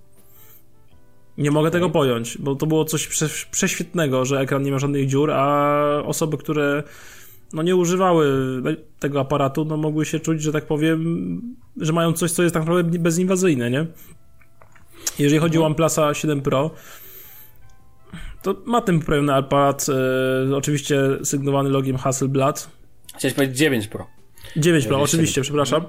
Nie mogę tego pojąć, bo to było coś prze, prześwietnego, że ekran nie ma żadnych dziur, a osoby, które no nie używały tego aparatu, no mogły się czuć, że tak powiem, że mają coś, co jest tak naprawdę bezinwazyjne, nie? Jeżeli chodzi o OnePlusa siedem Pro, to ma ten poprawiony aparat, e, oczywiście sygnowany logiem Hasselblad. Chciałeś powiedzieć dziewięć Pro. dziewięć Pro, oczywiście, przepraszam.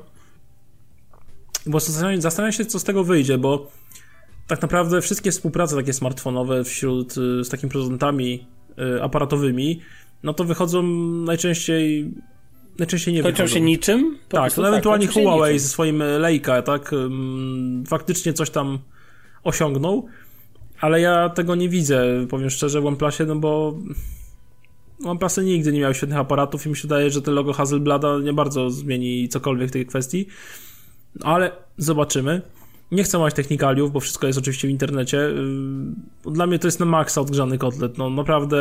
Bo zastanawiam, zastanawiam się, co z tego wyjdzie, bo tak naprawdę wszystkie współprace takie smartfonowe wśród z takimi producentami aparatowymi, no to wychodzą najczęściej najczęściej nie Kończą wychodzą. się niczym? Po tak, to ewentualnie tak, Huawei ze swoim Leica, tak, faktycznie coś tam osiągnął, ale ja tego nie widzę, powiem szczerze, w OnePlusie, no bo OnePlusy nigdy nie miały świetnych aparatów i mi się wydaje, że to logo Hasselblada nie bardzo zmieni cokolwiek w tej kwestii, ale zobaczymy. Nie chcę mać technikaliów, bo wszystko jest oczywiście w internecie. Dla mnie to jest na maksa odgrzany kotlet. No naprawdę...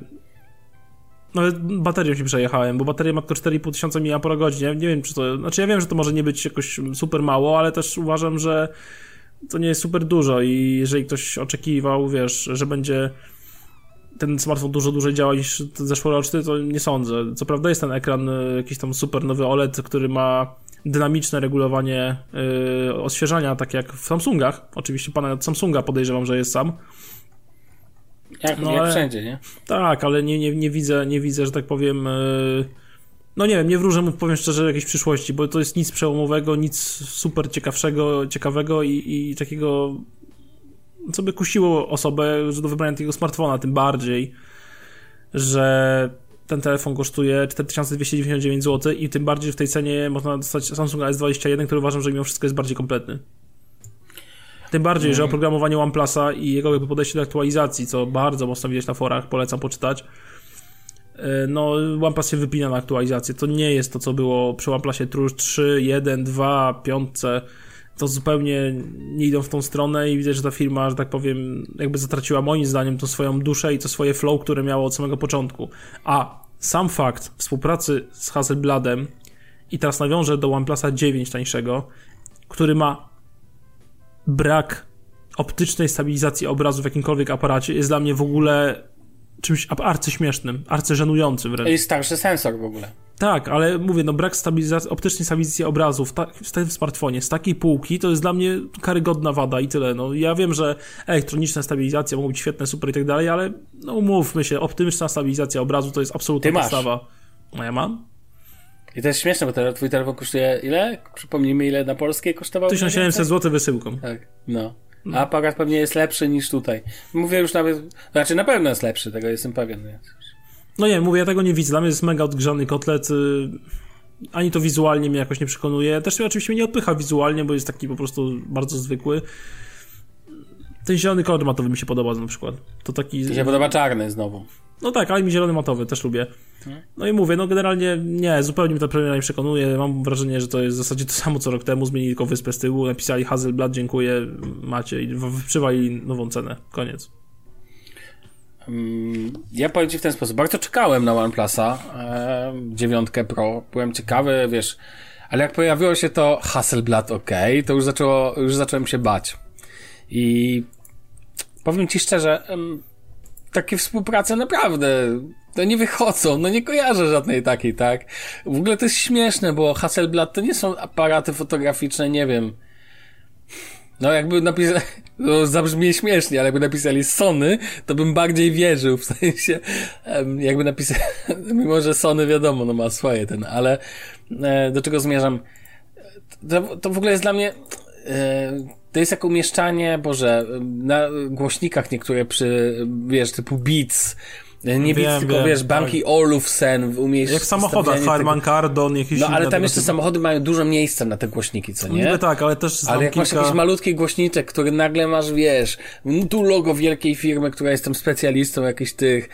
Nawet baterią się przejechałem, bo bateria ma tylko cztery i pół tysiąca miliampergodzin. Nie wiem, czy to... Znaczy ja wiem, że to może nie być jakoś super mało, ale też uważam, że to nie jest super dużo i jeżeli ktoś oczekiwał, wiesz, że będzie ten smartfon dużo dłużej działa niż zeszłoroczny, to nie sądzę. Co prawda jest ten ekran, jakiś tam super nowy O L E D, który ma dynamiczne regulowanie yy, odświeżania, tak jak w Samsungach. Oczywiście pana od Samsunga podejrzewam, że jest sam. Jak, no, jak ale, wszędzie, nie? Tak, ale nie, nie, nie widzę, nie widzę, że tak powiem, yy, no nie wiem, nie wróżę mu, powiem szczerze, jakiejś przyszłości, bo to jest nic przełomowego, nic super ciekawszego, ciekawego i, i takiego, co by kusiło osobę do wybrania takiego smartfona, tym bardziej, że ten telefon kosztuje cztery tysiące dwieście dziewięćdziesiąt dziewięć złotych i tym bardziej w tej cenie można dostać Samsunga S dwadzieścia jeden, który uważam, że mimo wszystko jest bardziej kompletny. Tym bardziej, mm. że oprogramowanie OnePlusa i jego jakby podejście do aktualizacji, co bardzo mocno widać na forach, polecam poczytać, no OnePlus się wypina na aktualizację. To nie jest to, co było przy OnePlusie trzy, jeden, dwa, pięć. To zupełnie nie idą w tą stronę i widać, że ta firma, że tak powiem, jakby zatraciła moim zdaniem tą swoją duszę i to swoje flow, które miało od samego początku. A sam fakt współpracy z Hasselbladem i teraz nawiążę do OnePlusa dziewięć tańszego, który ma brak optycznej stabilizacji obrazu w jakimkolwiek aparacie, jest dla mnie w ogóle czymś arcyśmiesznym, arcyżenującym wręcz. I starszy sensor w ogóle. Tak, ale mówię, no brak stabilizacji, optycznej stabilizacji obrazu w, ta, w tym smartfonie, z takiej półki, to jest dla mnie karygodna wada i tyle. No, ja wiem, że elektroniczna stabilizacja mogą być świetne, super i tak dalej, ale no umówmy się, optyczna stabilizacja obrazu to jest absolutna podstawa. No ja mam. I to jest śmieszne, bo te, twój telefon kosztuje ile? Przypomnijmy, ile na polskie kosztował? tysiąc siedemset złotych wysyłką. Tak, no. A aparat pewnie jest lepszy niż tutaj. Mówię już nawet, znaczy na pewno jest lepszy, tego jestem pewien. No nie, mówię, ja tego nie widzę. Dla mnie jest mega odgrzany kotlet. Ani to wizualnie mnie jakoś nie przekonuje. Też oczywiście mnie nie odpycha wizualnie, bo jest taki po prostu bardzo zwykły. Ten zielony kolor matowy mi się podoba na przykład. To taki... Mi się podoba czarny znowu. No tak, ale mi zielony matowy, też lubię. No i mówię, no generalnie nie, zupełnie mnie ta premiera nie przekonuje. Mam wrażenie, że to jest w zasadzie to samo co rok temu. Zmienili tylko wyspę z tyłu, napisali Hasselblad, dziękuję, macie i przywali nową cenę. Koniec. Ja powiem ci w ten sposób. Bardzo czekałem na OnePlusa e, dziewiątkę Pro. Byłem ciekawy, wiesz, ale jak pojawiło się to Hasselblad OK, to już zaczęło, już zacząłem się bać. I powiem ci szczerze, takie współprace naprawdę to nie wychodzą, no nie kojarzę żadnej takiej, tak? W ogóle to jest śmieszne, bo Hasselblad to nie są aparaty fotograficzne, nie wiem. No jakby napisali, no zabrzmi śmiesznie, ale jakby napisali Sony, to bym bardziej wierzył, w sensie, jakby napisali, mimo że Sony wiadomo, no ma swoje ten, ale do czego zmierzam? To, to w ogóle jest dla mnie, to jest jak umieszczanie, Boże, na głośnikach niektóre przy, wiesz, typu Beats, nie Beats, tylko wiem, wiesz, banki tak. Olufsen umieść. Jak w samochodach, Harman tego... Kardon, jakieś No ale tam jeszcze tego... samochody mają dużo miejsca na te głośniki, co nie? Niby tak, ale też ale jak kilka... masz jakiś malutki głośniczek, który nagle masz, wiesz, tu logo wielkiej firmy, która jestem specjalistą jakichś tych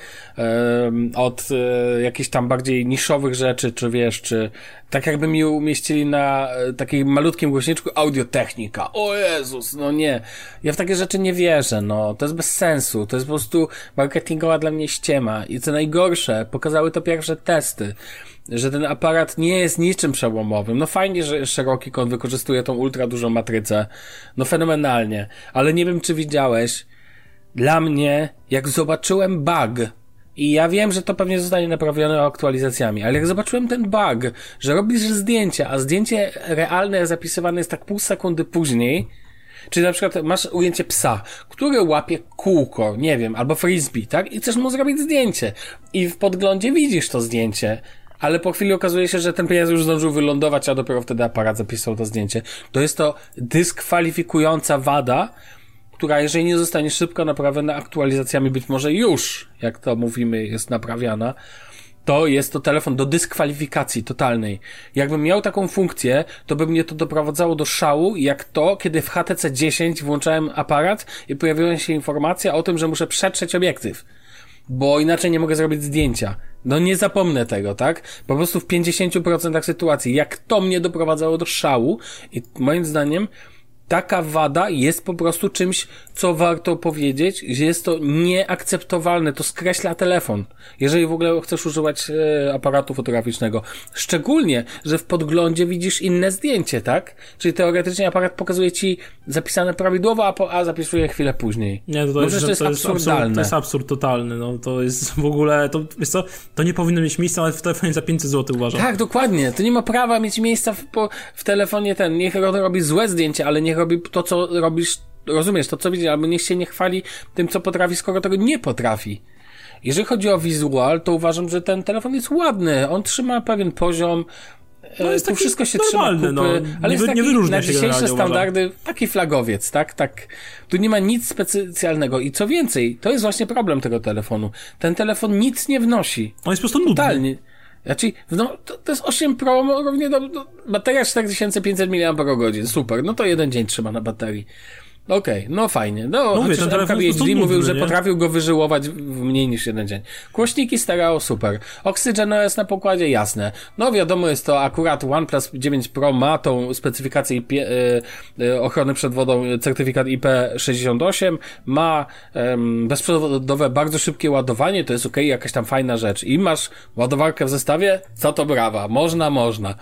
um, od um, jakichś tam bardziej niszowych rzeczy, czy wiesz, czy tak jakby mi umieścili na e, takim malutkim głośniczku Audiotechnika. O Jezus, no nie. Ja w takie rzeczy nie wierzę, no. To jest bez sensu. To jest po prostu marketingowa dla mnie ściema. I co najgorsze, pokazały to pierwsze testy, że ten aparat nie jest niczym przełomowym. No fajnie, że szeroki kąt wykorzystuje tą ultra dużą matrycę. No fenomenalnie. Ale nie wiem, czy widziałeś, dla mnie, jak zobaczyłem bug, i ja wiem, że to pewnie zostanie naprawione aktualizacjami, ale jak zobaczyłem ten bug, że robisz zdjęcia, a zdjęcie realne zapisywane jest tak pół sekundy później, czyli na przykład masz ujęcie psa, który łapie kółko, nie wiem, albo frisbee, tak? I chcesz mu zrobić zdjęcie. I w podglądzie widzisz to zdjęcie, ale po chwili okazuje się, że ten pieniądz już zdążył wylądować, a dopiero wtedy aparat zapisał to zdjęcie. To jest to dyskwalifikująca wada, która jeżeli nie zostanie szybko naprawiona aktualizacjami, być może już, jak to mówimy, jest naprawiana, to jest to telefon do dyskwalifikacji totalnej. Jakbym miał taką funkcję, to by mnie to doprowadzało do szału, jak to, kiedy w H T C dziesięć włączałem aparat i pojawiła się informacja o tym, że muszę przetrzeć obiektyw, bo inaczej nie mogę zrobić zdjęcia. No nie zapomnę tego, tak? Po prostu w pięćdziesiąt procent sytuacji, jak to mnie doprowadzało do szału i moim zdaniem taka wada jest po prostu czymś, co warto powiedzieć, że jest to nieakceptowalne, to skreśla telefon, jeżeli w ogóle chcesz używać e, aparatu fotograficznego. Szczególnie, że w podglądzie widzisz inne zdjęcie, tak? Czyli teoretycznie aparat pokazuje ci zapisane prawidłowo, a, po, a zapisuje chwilę później. Nie, to, to, jest, to jest to jest absurdalne. Absurd, to jest absurd totalny, no to jest w ogóle, to wiesz co, to nie powinno mieć miejsca nawet w telefonie za pięćset złotych, uważam. Tak, dokładnie, to nie ma prawa mieć miejsca w, po, w telefonie ten, niech robi złe zdjęcie, ale niech robi to, co robisz, rozumiesz, to co widzisz, albo niech się nie chwali tym, co potrafi, skoro tego nie potrafi. Jeżeli chodzi o wizual, to uważam, że ten telefon jest ładny, on trzyma pewien poziom, no jest tu wszystko się normalny, trzyma kupy, no. ale nie, jest taki, nie wyróżnia na się dzisiejsze standardy, uważam. Taki flagowiec, tak, tak. Tu nie ma nic specjalnego i co więcej, to jest właśnie problem tego telefonu. Ten telefon nic nie wnosi. On jest po prostu nudny. Totalnie. Znaczy, no, to, to jest osiem Pro, równie do, do bateria cztery tysiące pięćset miliampergodzin, super, no to jeden dzień trzyma na baterii. Okej, okay, no fajnie. No, no mówię, ten M K B H D mówił, nudny, że nie? potrafił go wyżyłować w mniej niż jeden dzień. Głośniki stereo, super. Oxygen O S na pokładzie, jasne. No wiadomo, jest to akurat OnePlus dziewięć Pro ma tą specyfikację I P, y, y, ochrony przed wodą, certyfikat I P sześćdziesiąt osiem, ma y, bezprzewodowe, bardzo szybkie ładowanie, to jest okej, okay, jakaś tam fajna rzecz. I masz ładowarkę w zestawie, co to brawa. Można, można.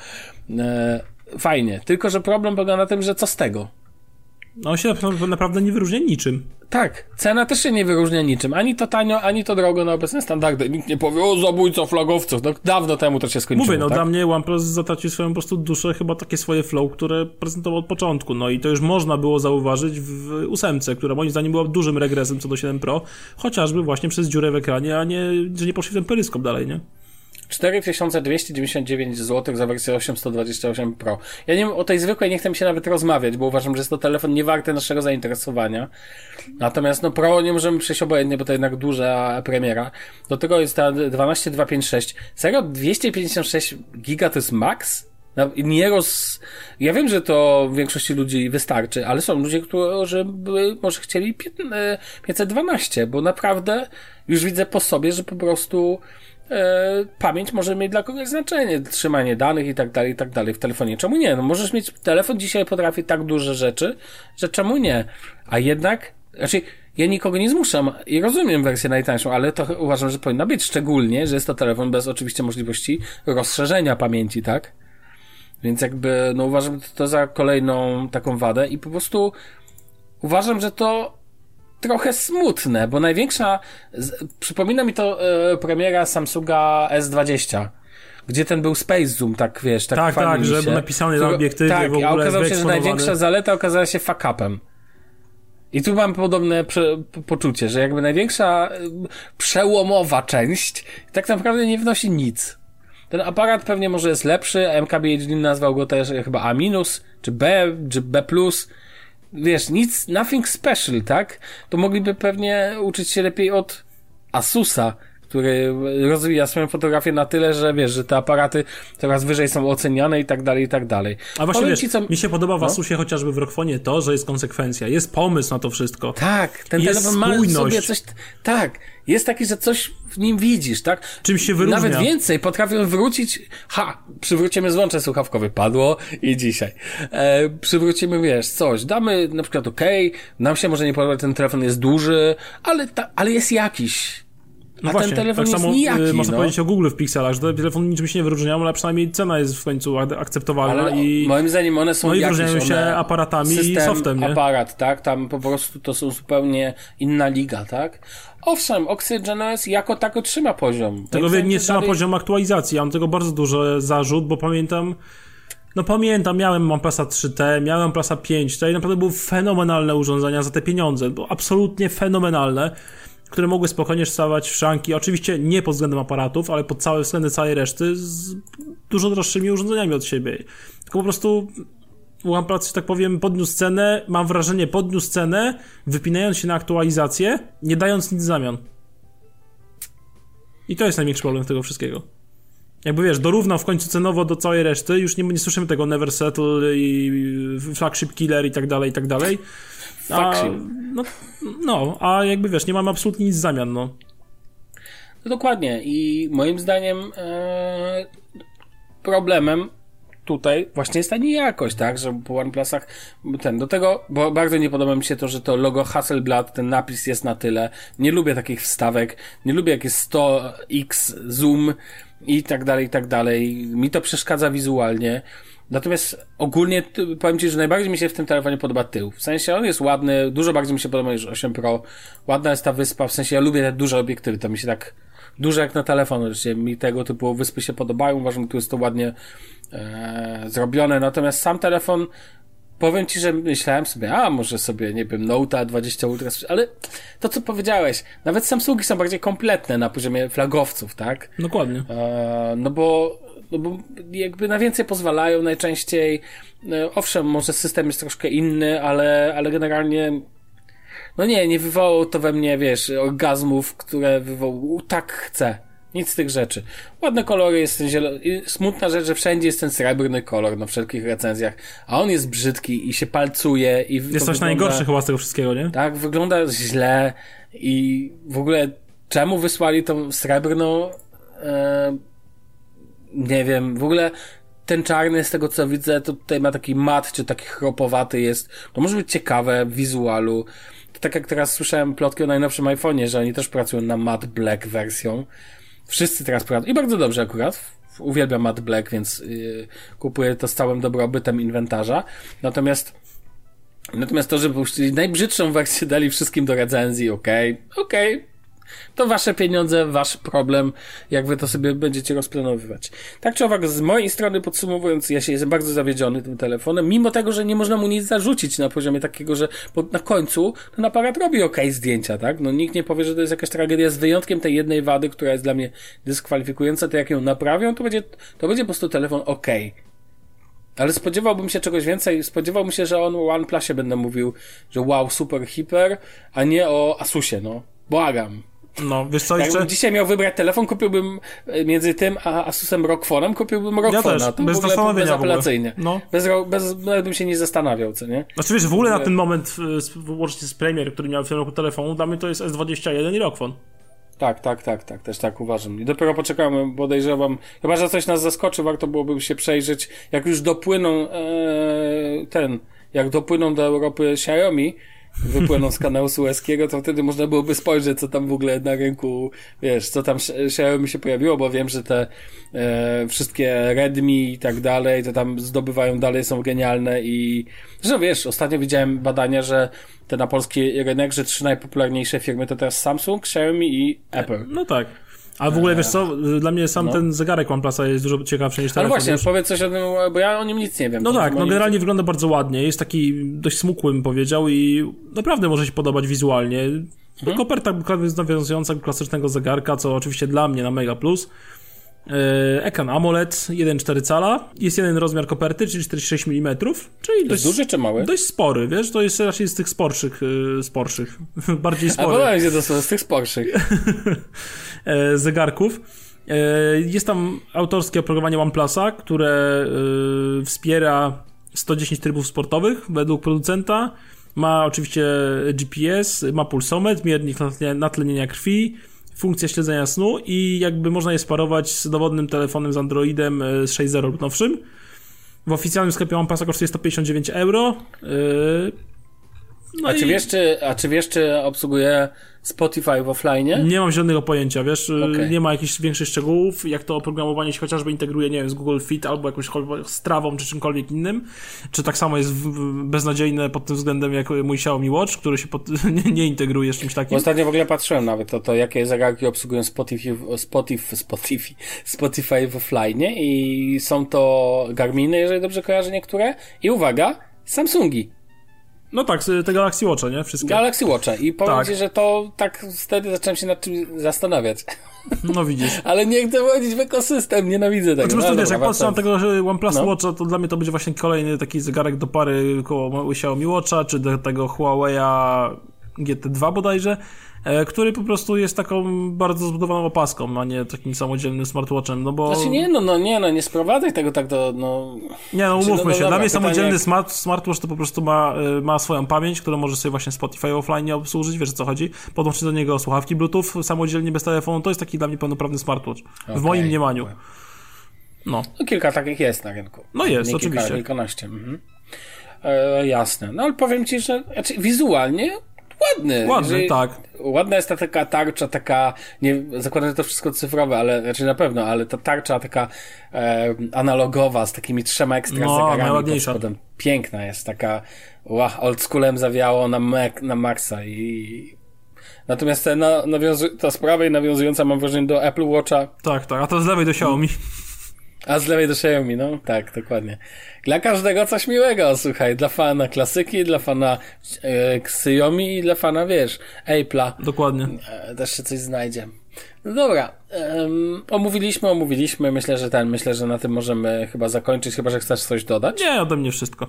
Y, fajnie. Tylko, że problem polega na tym, że co z tego? No on się naprawdę nie wyróżnia niczym. Tak, cena też się nie wyróżnia niczym. Ani to tanio, ani to drogo na obecne standardy. Nikt nie powie, o zabójco flagowców. No, dawno temu to się skończyło. Mówię, no tak? Dla mnie OnePlus zatracił swoją po prostu duszę, chyba takie swoje flow, które prezentował od początku. No i to już można było zauważyć w ósemce, która moim zdaniem była dużym regresem co do siedem Pro, chociażby właśnie przez dziurę w ekranie, a nie, że nie poszli w ten peryskop dalej, nie? cztery tysiące dwieście dziewięćdziesiąt dziewięć złotych za wersję osiemset dwadzieścia osiem Pro. Ja nie wiem, o tej zwykłej nie chcę mi się nawet rozmawiać, bo uważam, że jest to telefon nie warty naszego zainteresowania. Natomiast no Pro nie możemy przejść obojętnie, bo to jednak duża premiera. Do tego jest ta dwanaście dwieście pięćdziesiąt sześć. Serio? dwieście pięćdziesiąt sześć giga to jest max? Nie roz... Ja wiem, że to większości ludzi wystarczy, ale są ludzie, którzy by może chcieli pięćset dwanaście, bo naprawdę już widzę po sobie, że po prostu e, pamięć może mieć dla kogoś znaczenie, trzymanie danych i tak dalej, i tak dalej w telefonie. Czemu nie? No możesz mieć, telefon dzisiaj potrafi tak duże rzeczy, że czemu nie? A jednak, znaczy ja nikogo nie zmuszam i rozumiem wersję najtańszą, ale to uważam, że powinna być, szczególnie, że jest to telefon bez oczywiście możliwości rozszerzenia pamięci, tak? Więc jakby, no uważam to za kolejną taką wadę i po prostu uważam, że to trochę smutne, bo największa, z, przypomina mi to e, premiera Samsunga S dwadzieścia, gdzie ten był Space Zoom, tak wiesz, tak Tak, tak, że był napisany na obiektywie, tak, w ogóle a okazało się, że największa zaleta okazała się fuck-upem. I tu mam podobne prze, poczucie, że jakby największa przełomowa część tak naprawdę nie wnosi nic. Ten aparat pewnie może jest lepszy, M K B H D nazwał go też chyba A minus, czy B, czy B plus. Wiesz, nic, nothing special, tak? To mogliby pewnie uczyć się lepiej od Asusa, który rozwija swoją fotografię na tyle, że wiesz, że te aparaty coraz wyżej są oceniane i tak dalej, i tak dalej. A właśnie Powiem wiesz, ci, co... mi się podoba w no? Asusie chociażby w Rockfonie to, że jest konsekwencja, jest pomysł na to wszystko. Tak, ten jest telefon ma spójność. sobie coś, tak, jest taki, że coś w nim widzisz, tak? Czymś się wyróżnia. Nawet więcej, potrafią wrócić, ha, przywrócimy złącze słuchawkowe, padło i dzisiaj. E, przywrócimy, wiesz, coś, damy na przykład okej, okay, nam się może nie podoba, ten telefon jest duży, ale, ta, ale jest jakiś. No a właśnie, ten telefon tak jest samo nijaki, można no. powiedzieć o Google w pikselach, że ten telefon niczym się nie wyróżniał, ale przynajmniej cena jest w końcu akceptowalna. Ale i moim zdaniem one są no i jakieś, wyróżniają się one, aparatami system, i softem, nie? aparat, tak? Tam po prostu to są zupełnie inna liga, tak? Owszem, OxygenOS jako tako trzyma poziom. Tego wie, nie trzyma dalej... poziom aktualizacji, ja mam tego bardzo duży zarzut, bo pamiętam no pamiętam, miałem OnePlusa trzy T, miałem OnePlusa pięć T i naprawdę były fenomenalne urządzenia za te pieniądze, bo absolutnie fenomenalne, które mogły spokojnie stawać w szranki, oczywiście nie pod względem aparatów, ale pod całe względy całej reszty z dużo droższymi urządzeniami od siebie. Tylko po prostu OnePlus, że tak powiem, podniósł cenę, mam wrażenie, podniósł cenę, wypinając się na aktualizację, nie dając nic w zamian. I to jest największy problem tego wszystkiego. Jakby wiesz, dorównał w końcu cenowo do całej reszty, już nie, nie słyszymy tego Never Settle i Flagship Killer i tak dalej, i tak dalej. A, no, no, a jakby wiesz, nie mamy absolutnie nic w zamian, no. No dokładnie i moim zdaniem e, problemem tutaj właśnie jest ta niejakość, tak, że po OnePlusach ten, do tego, bo bardzo nie podoba mi się to, że to logo Hasselblad, ten napis jest na tyle, nie lubię takich wstawek, nie lubię jak jest sto x zoom i tak dalej, i tak dalej, mi to przeszkadza wizualnie. Natomiast ogólnie powiem Ci, że najbardziej mi się w tym telefonie podoba tył. W sensie on jest ładny, dużo bardziej mi się podoba niż osiem Pro. Ładna jest ta wyspa, w sensie ja lubię te duże obiektywy, to mi się tak duże jak na telefon, oczywiście mi tego typu wyspy się podobają, uważam, że tu jest to ładnie e, zrobione. Natomiast sam telefon, powiem Ci, że myślałem sobie, a może sobie, nie wiem, Note dwadzieścia Ultra, ale to co powiedziałeś, nawet Samsungi są bardziej kompletne na poziomie flagowców, tak? Dokładnie. E, no bo No bo jakby na więcej pozwalają najczęściej. Owszem, może system jest troszkę inny, ale, ale generalnie no nie, nie wywołało to we mnie, wiesz, orgazmów, które wywołało, tak chcę. Nic z tych rzeczy. Ładne kolory, jest ten zielony. Smutna rzecz, że wszędzie jest ten srebrny kolor na wszelkich recenzjach, a on jest brzydki i się palcuje. I jest coś wygląda, najgorsze chyba z tego wszystkiego, nie? Tak, wygląda źle i w ogóle czemu wysłali tą srebrną e, nie wiem, w ogóle ten czarny, z tego co widzę, to tutaj ma taki mat, czy taki chropowaty jest. To może być ciekawe w wizualu. To tak jak teraz słyszałem plotki o najnowszym iPhone'ie, że oni też pracują na matte black wersją. Wszyscy teraz pracują. I bardzo dobrze akurat. Uwielbiam matte black, więc yy, kupuję to z całym dobrobytem inwentarza. Natomiast natomiast to, że puścili najbrzydszą wersję, dali wszystkim do recenzji, okej, okay, okej. Okay. To wasze pieniądze, wasz problem, jak wy to sobie będziecie rozplanowywać. Tak czy owak, z mojej strony podsumowując, ja się jestem bardzo zawiedziony tym telefonem, mimo tego, że nie można mu nic zarzucić na poziomie takiego, że na końcu ten aparat robi okej okay zdjęcia, tak? No nikt nie powie, że to jest jakaś tragedia, z wyjątkiem tej jednej wady, która jest dla mnie dyskwalifikująca, to jak ją naprawią, to będzie, to będzie po prostu telefon okej. Okay. Ale spodziewałbym się czegoś więcej, spodziewałbym się, że on o OnePlusie będę mówił, że wow, super, hiper, a nie o Asusie, no. Błagam. No, wiesz co, jeszcze... Jakbym dzisiaj miał wybrać telefon, kupiłbym między tym a Asusem ROG Phone'em, kupiłbym ROG Ja Phone'a. też, To bez w ogóle zastanowienia bezapelacyjnie. No. Bez, bez, nawet bym się nie zastanawiał, co nie? Znaczy wiesz, w ogóle na ten moment, łącznie z Premier, który miał w tym roku telefonu, dla mnie to jest S dwadzieścia jeden i ROG Phone. Tak, tak, tak, tak, też tak uważam. I dopiero poczekamy, podejrzewam, chyba że coś nas zaskoczy, warto byłoby się przejrzeć, jak już dopłyną e, ten, jak dopłyną do Europy Xiaomi, wypłyną z kanału sueskiego, to wtedy można byłoby spojrzeć, co tam w ogóle na rynku, wiesz, co tam Xiaomi się pojawiło, bo wiem, że te e, wszystkie Redmi i tak dalej, to tam zdobywają dalej, są genialne i zresztą wiesz, ostatnio widziałem badania, że te na polski rynek, że trzy najpopularniejsze firmy to teraz Samsung, Xiaomi i Apple. No tak. Ale w ogóle, wiesz co, dla mnie sam no. ten zegarek OnePlusa jest dużo ciekawszy niż telefon. Ale właśnie, wiesz? powiedz coś o tym, bo ja o nim nic nie wiem. No tak, no generalnie nic... wygląda bardzo ładnie, jest taki dość smukły, bym powiedział, i naprawdę może się podobać wizualnie. Hmm? Koperta nawiązująca do klasycznego zegarka, co oczywiście dla mnie na Mega Plus. Ekran AMOLED jeden przecinek cztery cala, jest jeden rozmiar koperty, czyli czterdzieści sześć milimetrów, czyli dość duży czy mały? Dość spory, wiesz, to jest raczej z tych sporszych, yy, sporszych, bardziej spory. A podoba się to z tych sporszych. zegarków. Jest tam autorskie oprogramowanie OnePlusa, które yy, wspiera sto dziesięć trybów sportowych według producenta, ma oczywiście G P S, ma pulsometr, miernik natlenienia krwi, funkcja śledzenia snu i jakby można je sparować z dowodnym telefonem z Androidem z sześć zero lub nowszym. W oficjalnym sklepie OnePlusa kosztuje sto pięćdziesiąt dziewięć euro. No a, i... czy wiesz, czy, a czy wiesz, czy obsługuje Spotify w offline? Nie mam żadnego pojęcia, wiesz, okay. Nie ma jakichś większych szczegółów, jak to oprogramowanie się chociażby integruje, nie wiem, z Google Fit albo jakąś strawą czy czymkolwiek innym, czy tak samo jest beznadziejne pod tym względem jak mój Xiaomi Watch, który się pod... nie, nie integruje z czymś takim. Ostatnio w ogóle patrzyłem nawet to, to jakie zegarki obsługują Spotify, Spotify, Spotify, Spotify w offline i są to Garminy, jeżeli dobrze kojarzę niektóre, i uwaga, Samsungi. No tak, te Galaxy Watcha, nie? Wszystkie. Galaxy Watcha. I powiem tak. ci, że to tak wtedy zacząłem się nad czym zastanawiać. No widzisz. Ale nie chcę wchodzić w ekosystem, nienawidzę tego. Po prostu no, wiesz, dobra, jak patrzę na tego OnePlus no. Watcha, to dla mnie to będzie właśnie kolejny taki zegarek do pary koło Xiaomi Watcha, czy do tego Huawei'a G T dwa bodajże, który po prostu jest taką bardzo zbudowaną opaską, a nie takim samodzielnym smartwatchem, no bo... Znaczy nie, no, no nie, no nie sprowadzaj tego tak do, no... Nie, no umówmy znaczy, no, no, się, dobra, dla mnie samodzielny jak... smart, smartwatch to po prostu ma, ma swoją pamięć, którą może sobie właśnie Spotify offline obsłużyć, wiesz o co chodzi, podłączyć do niego słuchawki Bluetooth samodzielnie bez telefonu, to jest taki dla mnie pełnoprawny smartwatch, w okay, moim mniemaniu. Okay. No. no. Kilka takich jest na rynku. No jest, nie oczywiście. Kilka, kilkanaście. Mhm. E, jasne. No ale powiem ci, że znaczy, wizualnie ładny. Ładny, jeżeli, tak. Ładna jest ta taka tarcza, taka, nie zakładam, że to wszystko cyfrowe, ale raczej na pewno, ale ta tarcza taka e, analogowa, z takimi trzema ekstra no, zegarami najładniejsza. pod spodem. Piękna jest, taka wow, oldschoolem zawiało na, mek, na maksa i... Natomiast ta, na, nawiązu- ta z prawej nawiązująca, mam wrażenie, do Apple Watcha. Tak, tak, a to z lewej do Xiaomi. A z lewej do Xiaomi, no tak, dokładnie. Dla każdego coś miłego, słuchaj, dla fana klasyki, dla fana e, Xiaomi i dla fana, wiesz, Apple'a. Dokładnie. E, też się coś znajdzie. No dobra, um, omówiliśmy, omówiliśmy, myślę, że ten, myślę, że na tym możemy chyba zakończyć, chyba, że chcesz coś dodać. Nie, ode mnie wszystko.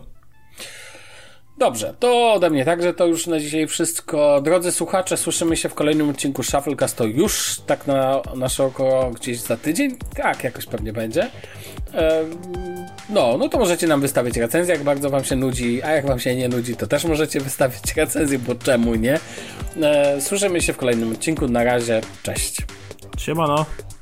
Dobrze, to ode mnie także to już na dzisiaj wszystko. Drodzy słuchacze, słyszymy się w kolejnym odcinku Shufflecast, to już tak na, na szeroko gdzieś za tydzień, tak, jakoś pewnie będzie. Ehm, no, no to możecie nam wystawić recenzję, jak bardzo wam się nudzi, a jak wam się nie nudzi, to też możecie wystawić recenzję, bo czemu nie? Ehm, słyszymy się w kolejnym odcinku, na razie, cześć. Siemano.